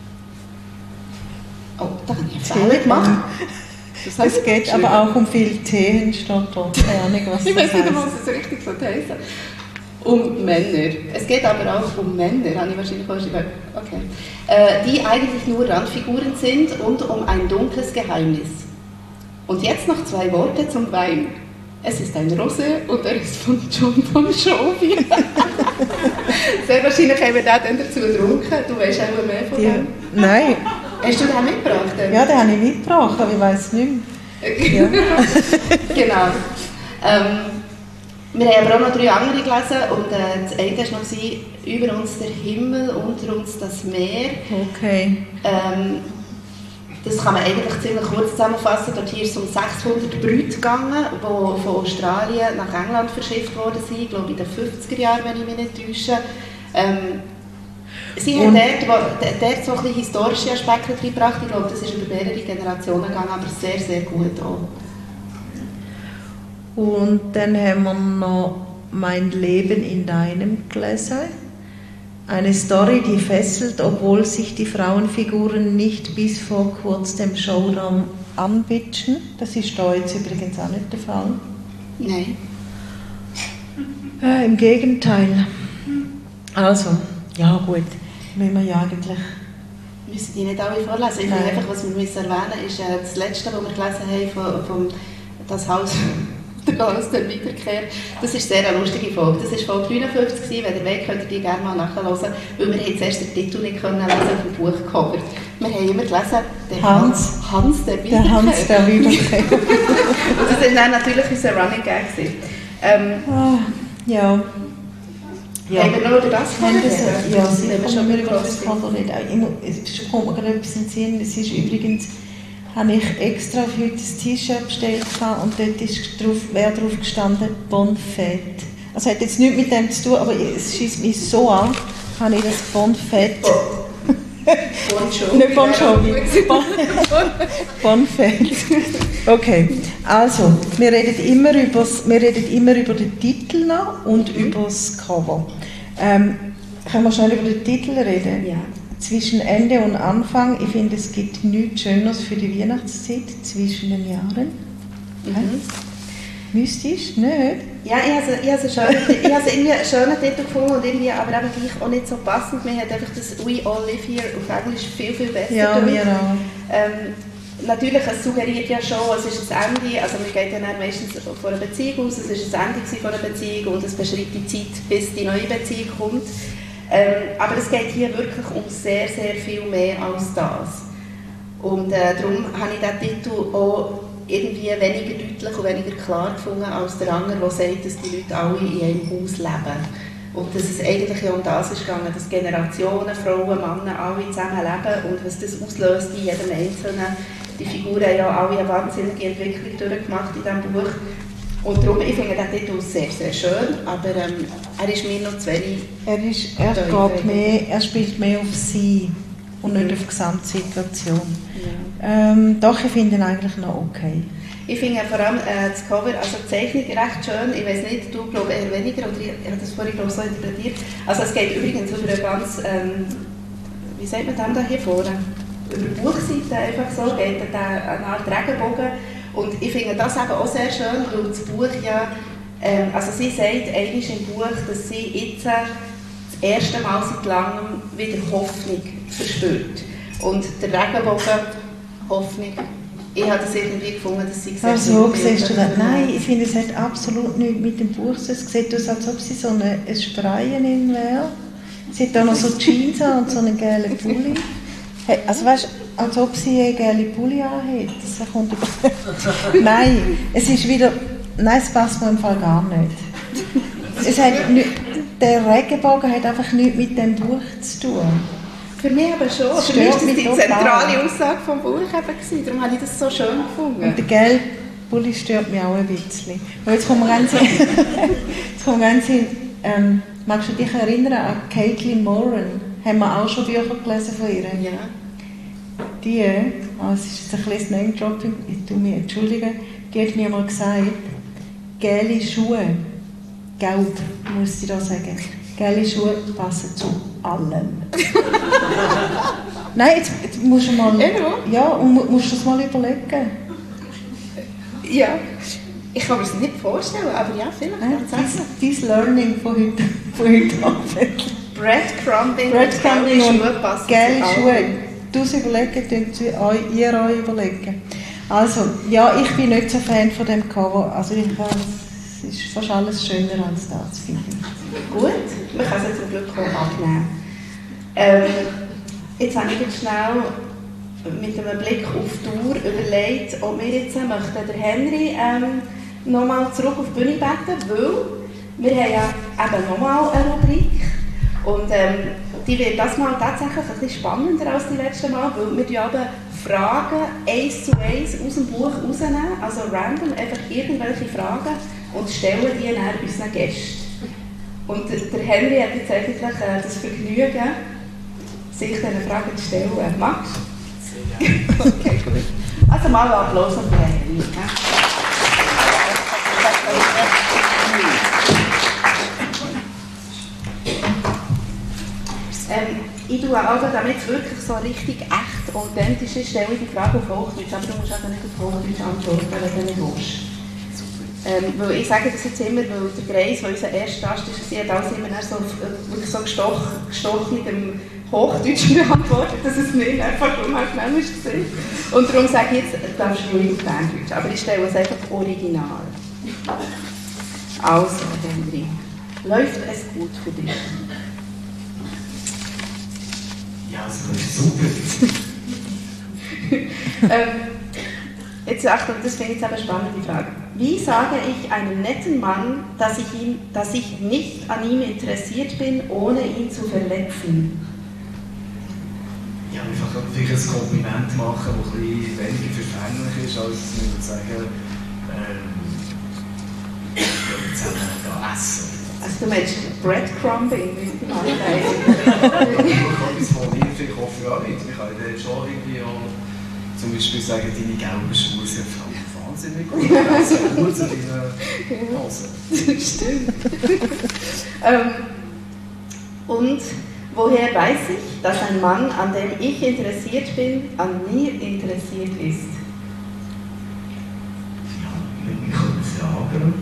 Oh, da habe ich einen Fehler gemacht.
Das heißt, es geht aber auch um viel Themen, steht da. Keine Ahnung, was das
ich weiß nicht, was es richtig so heißt. Um Männer. Es geht aber auch um Männer, habe ich wahrscheinlich vorgeschrieben. Okay. Äh, die eigentlich nur Randfiguren sind und um ein dunkles Geheimnis. Und jetzt noch zwei Worte zum Wein. Es ist ein Rosé und er ist von John Bon Jovi. Sehr wahrscheinlich haben wir den dann dazu getrunken. Du weißt auch mehr von dem.
Nein.
Hast du den mitgebracht?
Ja, den habe ich mitgebracht, aber ich weiß es nicht mehr. Ja.
Genau. Ähm, wir haben aber auch noch drei andere gelesen und äh, das eine war noch «Über uns der Himmel, unter uns das Meer».
Okay.
Ähm, das kann man eigentlich ziemlich kurz zusammenfassen. Dort hier ist es um sechshundert Brüder gegangen, die von Australien nach England verschifft worden sind, ich glaube in den fünfziger Jahren, wenn ich mich nicht täusche. Ähm, sie haben dort, wo, dort so ein bisschen historische Aspekte reingebracht. Ich glaube, das ist über mehrere Generationen gegangen, aber sehr, sehr gut auch.
Und dann haben wir noch «Mein Leben in deinem» gelesen. Eine Story, die fesselt, obwohl sich die Frauenfiguren nicht bis vor kurz dem Showdown anbitschen. Das ist da jetzt übrigens auch nicht der Fall.
Nein.
Äh, Im Gegenteil. Also, ja gut, müssen wir ja eigentlich...
Wir müssen die nicht alle vorlesen. Ich finde einfach, was wir müssen erwähnen müssen, ist äh, das letzte, was wir gelesen haben, von, von «Das Haus der Haus der Wiederkehr». Das ist sehr eine lustige Folge. Das war Folge neunundfünfzig. Wenn ihr wollt, könnt ihr die gerne mal nachhören, weil wir jetzt erst den Titel nicht können lesen auf dem Buchcover. Wir haben immer gelesen, der
Hans.
Hans, der Wiederkehr.
Der Hans, der Wiederkehr.
Und das war dann natürlich unser Running Gag. Ähm,
ah, ja. Ja.
Haben wir noch über das
Haben das,
reden?
ja, sicher
Wenn wir schon
können wir
über
über das Cover reden. Auch immer, es kommt mir gerade etwas in den Sinn. Es ist übrigens, habe ich extra für heute ein T-Shirt bestellt und dort ist drauf, wäre drauf gestanden Bon Fête. Also hat jetzt nichts mit dem zu tun, aber es schießt mich so an, habe ich das Bon Fête.
Bon Jovi.
Nicht Bon Jovi. Bon, bon Fête. Okay, also, wir reden immer über, wir reden immer über den Titel noch und mhm. über das Cover. Ähm, können wir schnell über den Titel reden?
Ja.
Zwischen Ende und Anfang, ich finde, es gibt nichts Schöneres für die Weihnachtszeit zwischen den Jahren. Mhm. Mystisch? Nicht?
Ja, ich habe ich habe schön, also irgendwie einen schönen Titel gefunden und irgendwie, aber eben gleich auch nicht so passend. Mir hat einfach das «We all live here» auf Englisch viel, viel besser
Ja,
gedacht.
mir auch.
Ähm, natürlich, es suggeriert ja schon, es ist das Ende, also man geht ja dann meistens von einer Beziehung aus, es ist das Ende von einer Beziehung und es beschreibt die Zeit, bis die neue Beziehung kommt. Ähm, aber es geht hier wirklich um sehr, sehr viel mehr als das. Und äh, darum habe ich diesen Titel auch irgendwie weniger deutlich und weniger klar gefunden als der andere, der sagt, dass die Leute alle in einem Haus leben. Und dass es eigentlich ja um das ist gegangen, dass Generationen, Frauen, Männer alle zusammen leben und was das auslöst in jedem Einzelnen. Die Figuren haben ja alle eine wahnsinnige Entwicklung durchgemacht in diesem Buch. Und darum, ich finde den Titel sehr, sehr schön, aber ähm, er ist mir noch zu wenig.
Er, ist, er, geht mehr, er spielt mehr auf sie und nicht auf die Gesamtsituation. Ja. Ähm, doch, ich finde ihn eigentlich noch okay.
Ich finde vor allem äh, das Cover, also die Zeichnung recht schön. Ich weiß nicht, du glaubst eher weniger, oder ich, ich habe das vorhin glaub, so interpretiert. Also es geht übrigens über eine ganz, ähm, wie sagt man dem da hier vorne? Über die Buchseite einfach so, geht da eine Art Regenbogen. Und ich finde das eben auch sehr schön, weil das Buch ja, ähm, also sie sagt eigentlich im Buch, dass sie jetzt äh, das erste Mal seit langem wieder Hoffnung verspürt. Und der Regenbogen, Hoffnung, ich habe das irgendwie gefunden, dass sie gesagt hat.
So siehst du das? Nein, ich finde, es hat absolut nichts mit dem Buch zu tun. Es sieht aus, als ob sie so eine, eine Spreierin wäre. Sie hat auch noch so Jeans an und so einen gelben Pulli. Also weißt du, als ob sie einen gelben Pulli anhat. Das kommt Nein, es ist wieder... Nein, es passt mir im Fall gar nicht. Es hat nicht, der Regenbogen hat einfach nichts mit dem Buch zu tun.
Für mich aber schon. Für mich war das die zentrale Aussage vom Buch eben. Darum habe ich das so schön gefunden. Und
der gelbe Pulli stört mich auch ein bisschen. Und jetzt kommen wir ganz hin. Jetzt kommen wir ganz hin. Ähm, magst du dich erinnern an Caitlin Moran? Haben wir auch schon Bücher gelesen von ihr?
Ja.
Die, oh, es ist jetzt ein bisschen Name-Dropping, ich tue mich entschuldigen, die hat mir mal gesagt, gelbe Schuhe, gelb, muss ich da sagen, gelbe Schuhe passen zu allem. Nein, jetzt, jetzt musst du mal, ja, und musst du das mal überlegen.
Ja, ich kann mir das nicht vorstellen, aber ja, vielleicht.
Ja, dein Learning von heute, von heute Abend.
Breadcrumbing,
Breadcrumbing und
Schuhe passen
gelbe Schuhe. Du es überlegen, ihr euch überlegen. Also, ja, ich bin nicht so Fan von dem Cover. Also ich kann, es ist fast alles schöner als das, finde ich.
Gut, wir können es zum Glück auch abnehmen. Ähm, jetzt habe ich jetzt schnell mit einem Blick auf die Uhr überlegt, ob wir jetzt möchten den Henry ähm, nochmal zurück auf die Bühne beten, weil wir haben ja eben nochmal eine Rubrik. Und ähm, die wird das Mal tatsächlich ein bisschen spannender als die letzten Mal, weil wir aber Fragen eins zu eins aus dem Buch rausnehmen, also random einfach irgendwelche Fragen und stellen die dann unseren Gästen. Und der Henry hat jetzt eigentlich äh, das Vergnügen, sich diese Fragen zu stellen. Magst du? Sehr gerne. Okay, gut. Also mal einen Applaus an den Henry. Ähm, ich tue auch, damit es wirklich so richtig echt, authentisch ist, stelle ich die Frage auf Hochdeutsch, aber du musst auch nicht auf Hochdeutsch antworten, wenn du nicht willst. Ähm, weil ich sage das jetzt immer, weil der Greis, der unser erster Gast ist, sie hat alles immer so, wirklich so gestochen, gestochen mit dem Hochdeutsch beantwortet, dass es nicht einfach unangenehm war. Und darum sage ich jetzt, du darfst ruhig auf Berndeutsch, aber ich stelle es einfach original. Also, Henry, läuft es gut für dich?
Ja, es läuft super.
ähm, jetzt Achtung, das finde ich jetzt eine spannende Frage. Wie sage ich einem netten Mann, dass ich, ihm, dass ich nicht an ihm interessiert bin, ohne ihn zu verletzen?
Ja, einfach vielleicht ein Kompliment machen, das ein bisschen weniger verfänglich ist, als zu sagen, ähm, wir gehen zusammen essen.
Also du meinst Breadcrumbing, wie du meinst?
Ich kann etwas von dir vielleicht auch verarbeiten. Ich kann dir schon irgendwie auch zum Beispiel sagen, deine gelben Schuhe sind wahnsinnig gut. Das ist gut zu deinen Hosen.
Stimmt. ähm, und woher weiß ich, dass ein Mann, an dem ich interessiert bin, an mir interessiert ist?
Ja, ich kann das sagen.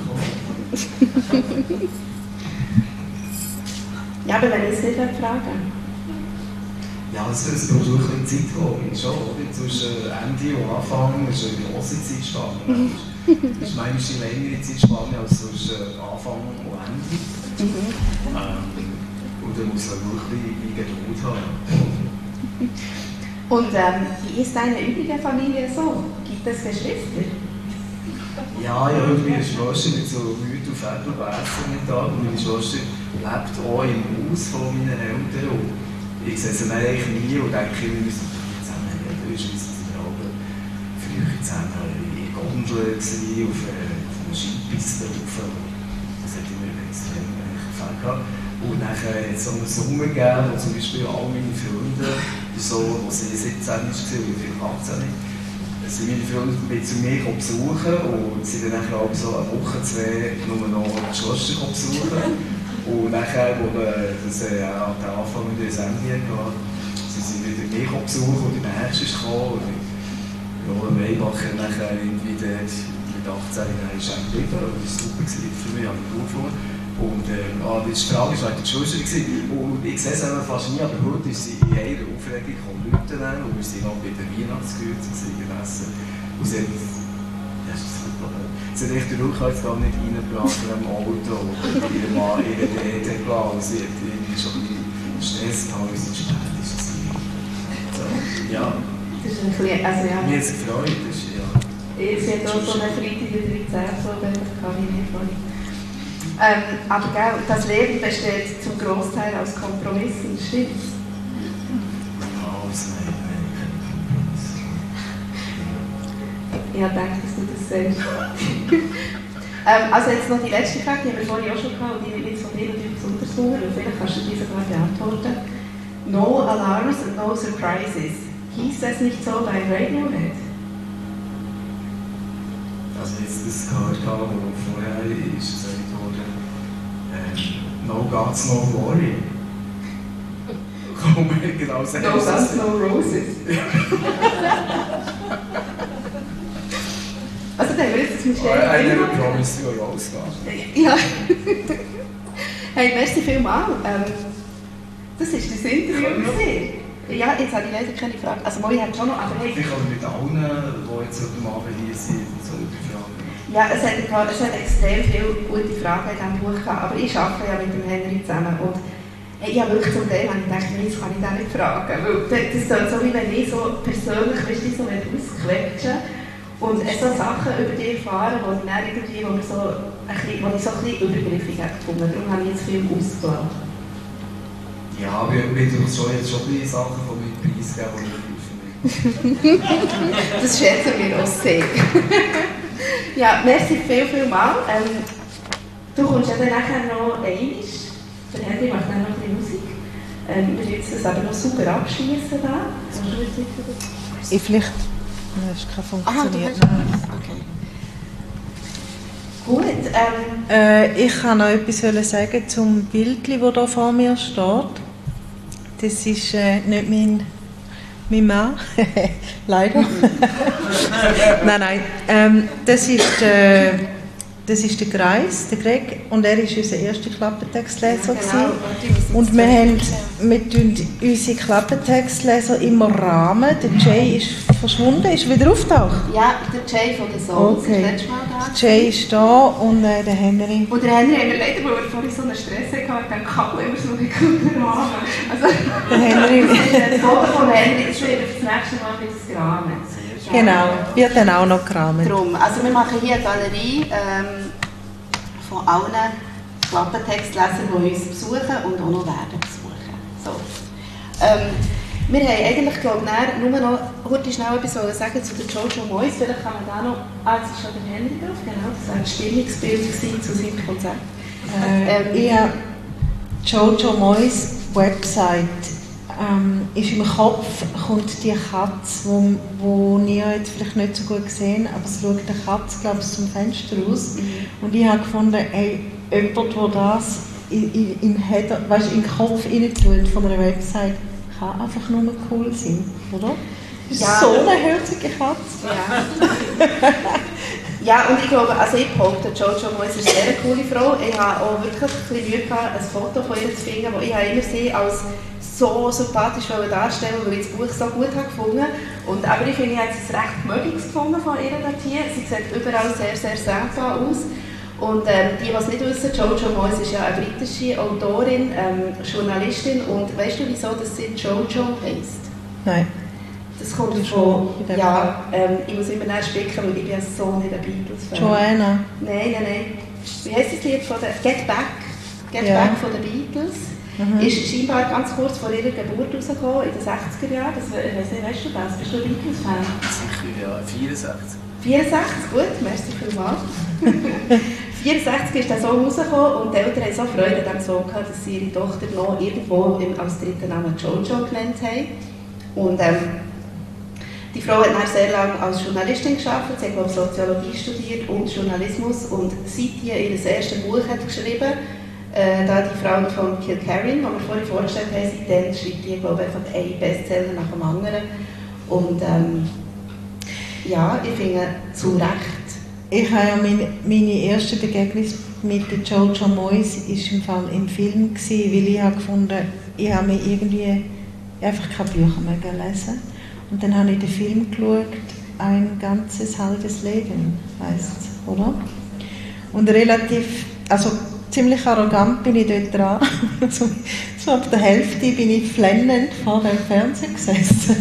Ja, aber wenn ich es nicht frage.
Ja, es, es braucht wirklich ein Zeit, schon, oder? Zwischen Ende und Anfang ist eine grosse Zeitspanne. Das ist manchmal eine längere Zeitspanne als zwischen Anfang und Ende. Mhm. Ähm, und dann muss man wirklich die Geduld haben.
Und ähm, wie ist deine übrige Familie so? Gibt es Geschwister?
Ja, ich habe meine Schwester mit so Leuten auf Erdl essen mit da. Und meine Schwester lebt auch im Haus von meinen Eltern. Und ich sehe sie eigentlich nie und denke, wir müssen zusammen reden. Wir sind alle früher zusammen in Gondel auf einer Skipiste rauf. Das hat mir extrem gefallen gehabt. Und dann hat es so einen Sommer gegeben, wo zum Beispiel alle meine Freunde, so, als ich siebzehn war, und ich achtzehn, sind meine Freunde zu mir besuchen und sind dann auch so eine Woche, zwei nur noch die Schwester besuchen. Und nachher, als das äh, an den Anfang mit der Sendung hatte, sind sie wieder mich besuchen und der nächste ist gekommen. Und Roland Weybacher nachher irgendwie dort mit achtzehn ist geblieben. Das war super für mich, habe ich gut gefunden. Und äh, ah, das war tragisch, weil die Schwester war. Und ich sehe es fast nie, aber heute ist sie in ihrer Aufregung gekommen, Leute nehmen. Und wir sind noch bei der Weihnachtsgürze gegessen. Und sie hat, ja, das ist super. Sie hat echt den Rückwärtsgang nicht reingebracht in einem Auto oder ihr Mann ihre Diät gelassen. Und sie hat irgendwie schon ein bisschen Stress gehabt, wie sie spät ist. So, ja.
Das ist ein bisschen, also ja.
Mir hat es gefreut, das ist, ja.
Sie hat auch so eine Freitag der dreizehn so, das kann ich nicht vorhin. Ähm, aber gell, das Leben besteht zum Großteil aus Kompromissen, stimmt's?
Alles, nein, nein, kein Kompromiss.
Ich habe gedacht, dass du das sagst. ähm, also jetzt noch die letzte Frage, die haben wir vorhin auch schon gehabt, und die wird von dir natürlich besonders hungern, und vielleicht kannst du diese sogar beantworten. No alarms and no surprises. Hieß das nicht so bei Radiohead?
Also jetzt das gehört habe, wo vorher ist gesagt wurde, ähm, no gods, no glory. Kann man genau sagen.
No guns, no roses. Also dann würde ich jetzt mit
I never promised you a rose garden.
Ja. Hey, merci vielmals. Ähm, das ist das Interview. Ja, jetzt habe ich leider keine Frage. Also Moi hat schon noch, aber hey.
Ich kann mit allen, die jetzt heute Abend hier sind, so eine Frage.
Ja, es hat, es hat extrem viele gute Fragen in diesem Buch gehabt, aber ich arbeite ja mit dem Henry zusammen und ich habe wirklich zum Teil gedacht, das kann ich da nicht fragen, weil das ist so, wie wenn ich so persönlich, weißt du, so ausquetschen und so Sachen über dich erfahren, die ich dann irgendwie, wo mir so ein bisschen, wo ich so ein bisschen übergriffig habe gefunden. Darum habe ich jetzt viel ausgelassen.
Ja, wir haben schon jetzt schon ein Sachen von meinem Preis gegeben, die
das schätzen wir auch sehr. Ja, merci viel, viel mal. Ähm, du kommst ja dann nachher noch einmal. Der Henry macht dann noch ein bisschen Musik. Ähm, wir werden das aber noch super abschließen da.
Ich vielleicht... Das ist kein funktioniert.
Ah, okay. Gut. Ähm,
äh, ich kann noch etwas sagen zum Bildchen, das hier vor mir steht. Das ist äh, nicht mein, mein Mann, leider. nein, nein. Ähm, das ist äh, das ist der Greis, der Greg, und er war unser erster Klappentextleser.
Ja, genau.
Und wir, haben, wir tun unsere Klappentextleser immer rahmen. Der Jay ist verschwunden, ist wieder auftaucht.
Ja, der Jay von den Souls
Okay.
ist letztes Mal da.
Der Jay ist da und äh, der Henry.
Und der Henry haben wir leider, weil wir vorhin so einen Stress hatten, den Kabel immer so nicht gut haben. Also,
Der Henry.
das Foto von Henry ist wieder das nächste Mal für das Gramen.
Genau, wird dann auch noch geramt.
Drum. Also wir machen hier eine Galerie ähm, von allen Klappentextlesern, die uns besuchen und auch noch werden besuchen. So. Ähm, wir haben eigentlich, glaube ich, nur noch heute schnell etwas sagen zu der Jojo Moyes. Vielleicht kann man da noch... Ah, jetzt ist schon der Henry drauf, genau. Das war ein Stimmungsbild zu seinem Konzert.
Äh,
Ähm,
ich habe Jojo Moyes Website. Ähm, ist im Kopf kommt die Katze, wo, wo ihr jetzt vielleicht nicht so gut sehen, aber es schaut eine Katze, glaube ich, zum Fenster raus. Mhm. Und ich habe gefunden, hey, jemand, der das in, in, in, Header, weißt, in den Kopf rein tut von einer Website, kann einfach nur cool sein, oder? Das ist
ja,
so eine herzige Katze.
Ja. Ja, und ich glaube, also ich behaupte, Jojo Moyes ist eine sehr coole Frau. Ich habe auch wirklich ein bisschen Mühe gehabt, ein Foto von ihr zu finden, wo ich immer sie als so sympathisch darstellen, weil ich das Buch so gut habe gefunden. Und, aber ich finde, ich habe es recht möglich gefunden von ihr dort hier. Sie sieht überall sehr, sehr sehbar aus. Und ähm, die, die es nicht wissen, Jojo Moyes ist ja eine britische Autorin, ähm, Journalistin. Und weißt du, wieso dass sie Jojo heisst?
Nein.
Das kommt von, ja, ähm, ich muss immer näher spicken, weil ich bin ja so nicht ein Beatles-Fan.
Joanna.
Nein, nein, nein. Wie heisst das Lied von der Get Back? Get
Ja.
Back von den Beatles. Mhm. Ist scheinbar ganz kurz vor ihrer Geburt rausgekommen, in den sechziger Jahren. Das, ich weiss nicht, weißt du das? Bist du ein Beatles-Fan?
Sicher, ja, vierundsechzig.
vierundsechzig, gut, merci vielmals. vierundsechzig ist der Song rausgekommen und die Eltern haben so Freude an diesem Song gehabt, dass sie ihre Tochter noch irgendwo als dritten Namen Jojo genannt haben. Und ähm, die Frau hat sehr lange als Journalistin gearbeitet, sie hat glaube, Soziologie studiert und Journalismus und seit sie ihr erstes Buch hat geschrieben, äh, da die Frau von Kilkerrin, die wir vorhin vorgestellt haben, seitdem schreibt sie glaube, einfach einen Bestseller nach dem anderen. Und ähm, ja, ich finde, zu Recht.
Ich habe ja meine, meine erste Begegnung mit der Jojo Moyes ist im Fall im Film gewesen, weil ich habe gefunden, ich habe mir irgendwie einfach keine Bücher mehr gelesen. Und dann habe ich den Film geschaut, «Ein ganzes halbes Leben» heisst es, oder? Und relativ, also ziemlich arrogant bin ich dort dran. so, so ab der Hälfte bin ich flennend vor dem Fernseher gesessen.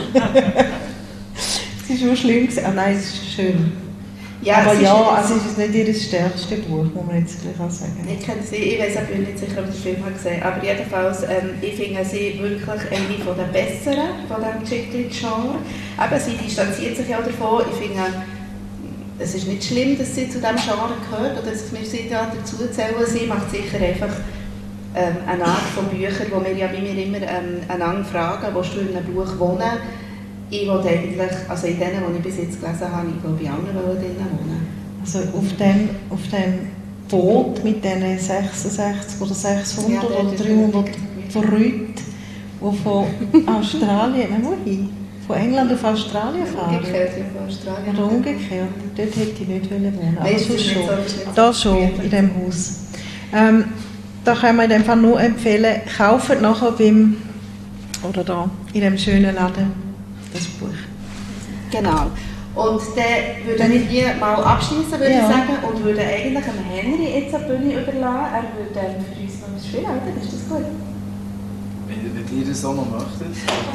Es war schon schlimm. Ah nein, es ist schön.
Ja,
aber
es
ja,
ist,
also es ist nicht ihr stärkstes Buch, muss man jetzt gleich auch sagen.
Ich kenne sie, ich weiß auch nicht sicher, ob ich den Film habe gesehen habe, aber jedenfalls, ähm, ich finde sie wirklich eine von den besseren von diesem Chick-Lit-Genre. Aber sie distanziert sich ja davon. Ich finde, es ist nicht schlimm, dass sie zu diesem Genre gehört oder dass wir sie da dazu zählen. Sie macht sicher einfach ähm, eine Art von Büchern, wo wir ja wie wir immer ähm, einander fragen, wo du in einem Buch wohnen. Ich wollte eigentlich, also in denen, die ich bis jetzt gelesen habe, ich glaube, in anderen drinnen wohnen.
Also auf dem, auf dem Boot mit diesen sechsundsechzig oder sechshundert
Ja,
oder dreihundert Verrückten, die von Australien, nein, wohin? Von England auf Australien fahren?
Umgekehrt, ja, von Australien.
Oder umgekehrt. Dort hätte ich nicht wohnen wollen. Aber
Nein,
sonst
das ist
schon.
nicht so, das ist nicht so.
Da schon, in diesem Haus. Ähm, da kann man in dem Fall nur empfehlen, kauft nachher beim, oder da, in dem schönen Laden, das Buch.
Genau. Und dann würden wir hier mal abschließen, würde
Ja.
ich sagen, und würden eigentlich dem Henry jetzt eine Bühne überlassen. Er würde ähm, für uns noch was spielen, oder? Ist das gut?
Wenn, wenn ihr das auch noch möchtet.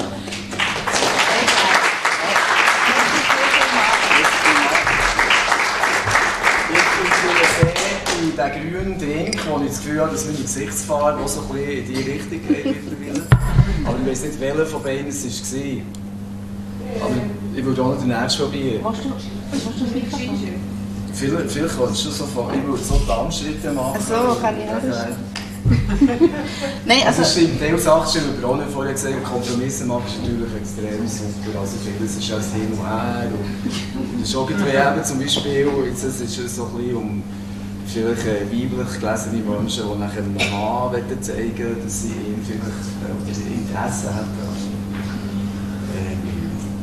Ich den grünen Drink, wo ich das Gefühl habe, dass meine Gesichtsfarbe auch so ein bisschen in die Richtung geht mittlerweile. Aber ich weiß nicht, welcher von beiden es war. Aber ich würde auch nicht den nächsten probieren.
Willst du, willst du das Mikrofon?
Vielleicht, vielleicht kannst du so von, ich würde so Tanzschritte machen.
Ach so, kann ich auch nicht. Nein,
Also
also...
es stimmt, die Sachen stimmen aber auch nicht. Vorher gesagt, Kompromisse machen ist natürlich extrem super. Also vieles ist auch hin und her. Und das ist auch eben zum Beispiel, jetzt ist es so ein bisschen um vielleicht weiblich gelesene Menschen, die nachher einem Mann zeigen wollen, dass sie ihn vielleicht äh, oder Interesse haben. Ähm, dann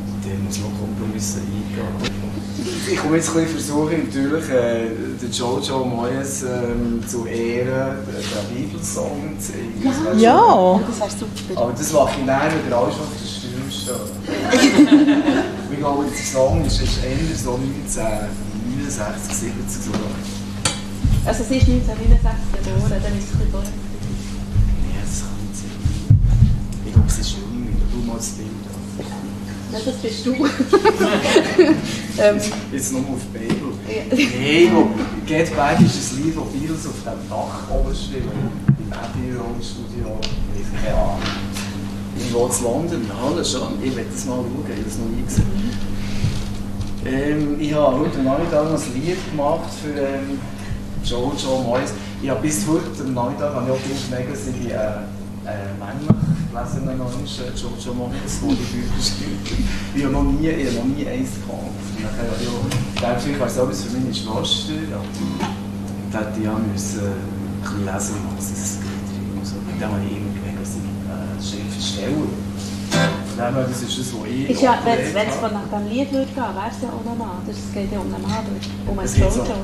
muss noch Kompromisse eingehen. Ich komme jetzt ein bisschen versuchen, natürlich äh, den Jojo Moyes ähm, zu ehren, den Bibelsong zu singen.
Ja,
Oh, das wäre super.
Aber das mache ich dann, wenn der alles auf der Stimme steht. Ich glaube, der Song ist eher so neunzehnhundertneunundsechzig, siebzig so.
Also sie ist neunzehnhundertneunundsechzig geboren, dann ist es ein bisschen durch.
Ja, das kann nicht sein. Ich glaube, es ist jung, du mal das Bild an.
Ja, das bist du. ähm,
Jetzt noch auf die Bibel.
Ja.
Nein, wo Get Back ist ein Lied, das Beatles auf dem Dach oben stehen. Im Abbey Road Studio. Ich habe keine Ahnung. Irgendwo in London. Ja, das schon. Ich werde das mal schauen, ich habe das noch nie gesehen. Ähm, ich habe heute Nachmittag noch ein Lied gemacht für ähm, Jojo Moyes. Ich habe bis heute am Nachmittag habe ich auch gemerkt, dass ich äh, äh, männlich gelesenen Menschen, Jojo Moyes, wo die Bücher schreibt. Ich habe noch nie, ich habe noch nie eins gekauft. Und dann habe ich gedacht, vielleicht wäre es etwas für meine Schwester. Und dann hätte ich auch müssen, ein bisschen lesen, was es geht. Und dann habe ich immer gemerkt, dass ich äh, Chef verstelle. Das ist das, was ich
ist ja, wenn es von nach dem Lied würde gehen, wäre es ja auch ein Mann. Es geht ja um einen Mann, um einen Jojo.
So.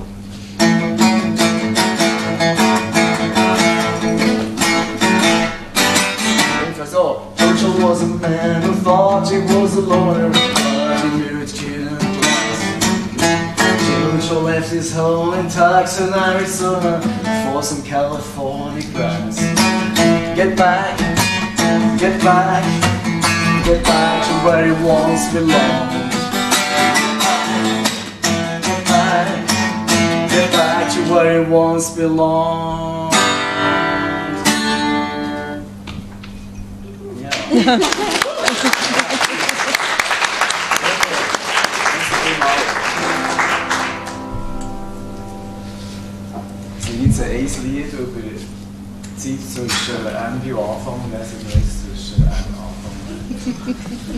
So, Jojo was a man who thought he was a lawyer, but he knew it couldn't last. Jojo left his home in Tucson, Arizona, for some California grass. Get back, get back, get back to where he once belonged. Get back, get back to where he once belonged. Yeah. Es gibt jetzt ein Lied über die Zeit zwischen Ende und Anfang und dann ein neues zwischen Ende und Anfang.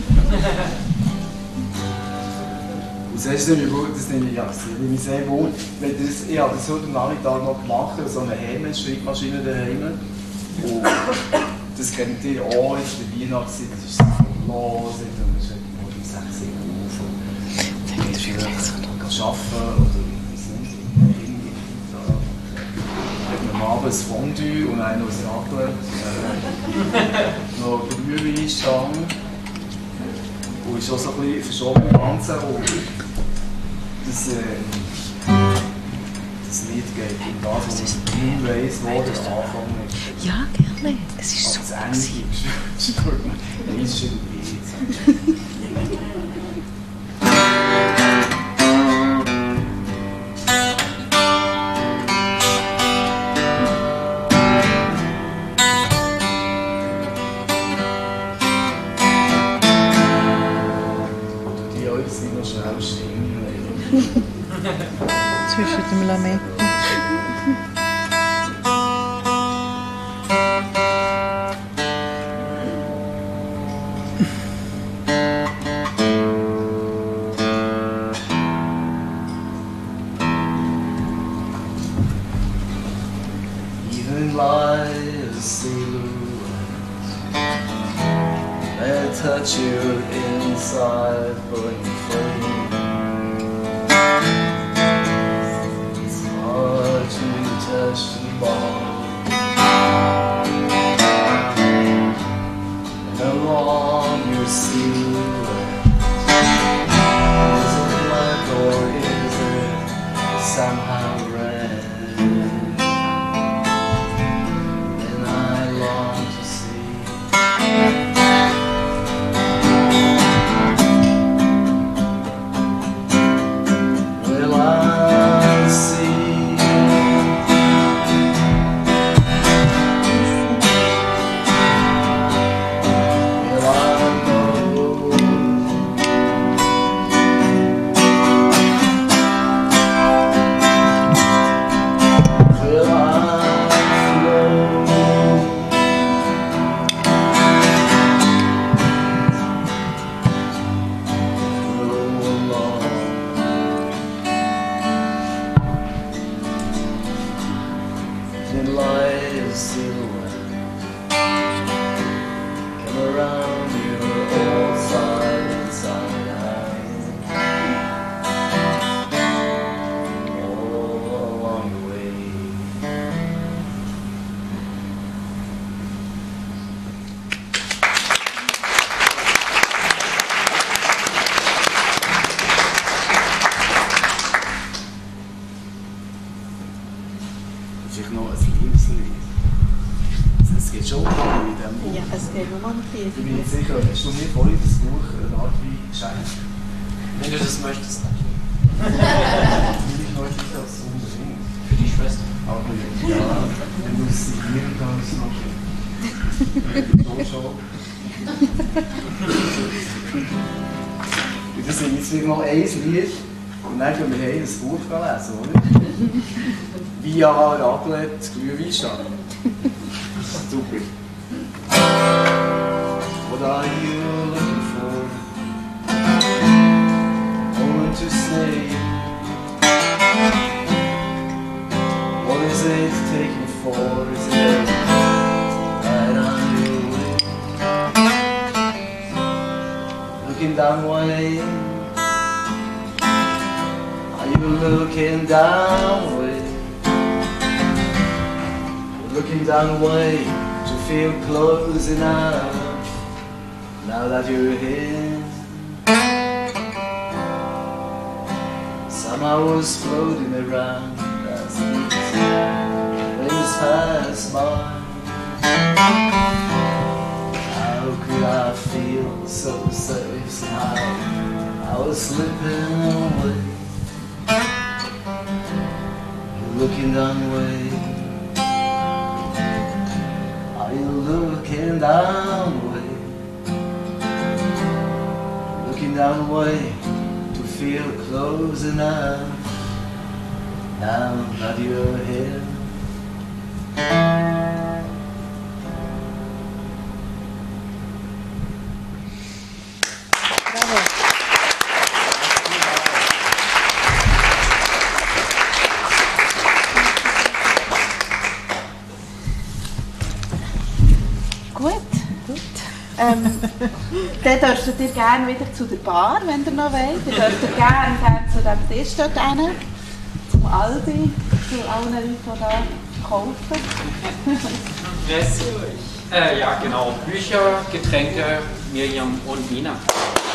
Und das ist nämlich gut, das nehme ich, ja, das nehme ich sehr wohl. Ich habe das heute Nachmittag noch gemacht, so eine Hermes-Schreibmaschine daheim. Und das kennt ihr auch, jetzt in der Weihnachtszeit, das ist so viel los, und es ist um sechs Uhr auf. Und ich will arbeiten oder ich weiß nicht, irgendwie da. Am Abend ein Fondue und einen aus Raclette, äh, noch Rührweinstange. Und ist auch so ein bisschen verschoben im Ganzen. Und das, äh, das Lied geht um das, was man weiss, wo der Anfang ist.
Ja, gerne. Es ist so
das Ende ist ein bisschen Lied. Die Leute sind noch schnell stehen.
Zwischen dem Lametta.
Even like a silhouette, may touch you inside, burning flame. It's hard to touch the ball, and along your silhouette, is it black or is it somehow red? Will I know
Es geht nur um die.
Ich bin nicht sicher, hast du mir vorhin das Buch Radwein geschenkt?
Wenn du das möchtest, natürlich.
Ich möchte das unbedingt.
Für die Schwester.
Aber ja, wenn du es signieren kannst, noch schon schon. Und das sind jetzt wieder mal ein Lied und dann gehen wir heim das Buch lesen, oder? Via Raclette Glühweinstand. Super. What are you looking for? Only to say. What is it taking for? Is it right on your way? Looking down one way. Are you looking down way? Looking down way to feel close enough. Now that you're here. Somehow I was floating around as these waves pass by. How could I feel so safe somehow? I was slipping away. You're looking down the way. Are you looking down the way? Looking down the way to feel close enough. Now that you're here.
Bravo.
Gut. Ähm, dann dürft ihr gerne wieder zu der Bar, wenn ihr noch wollt. Ihr dürft gerne, gerne zu dem Tisch dort hin, zum Aldi, zu allen Leuten, die da kaufen.
Grüß euch. Äh, ja, genau. Bücher, Getränke, Miriam und Nina.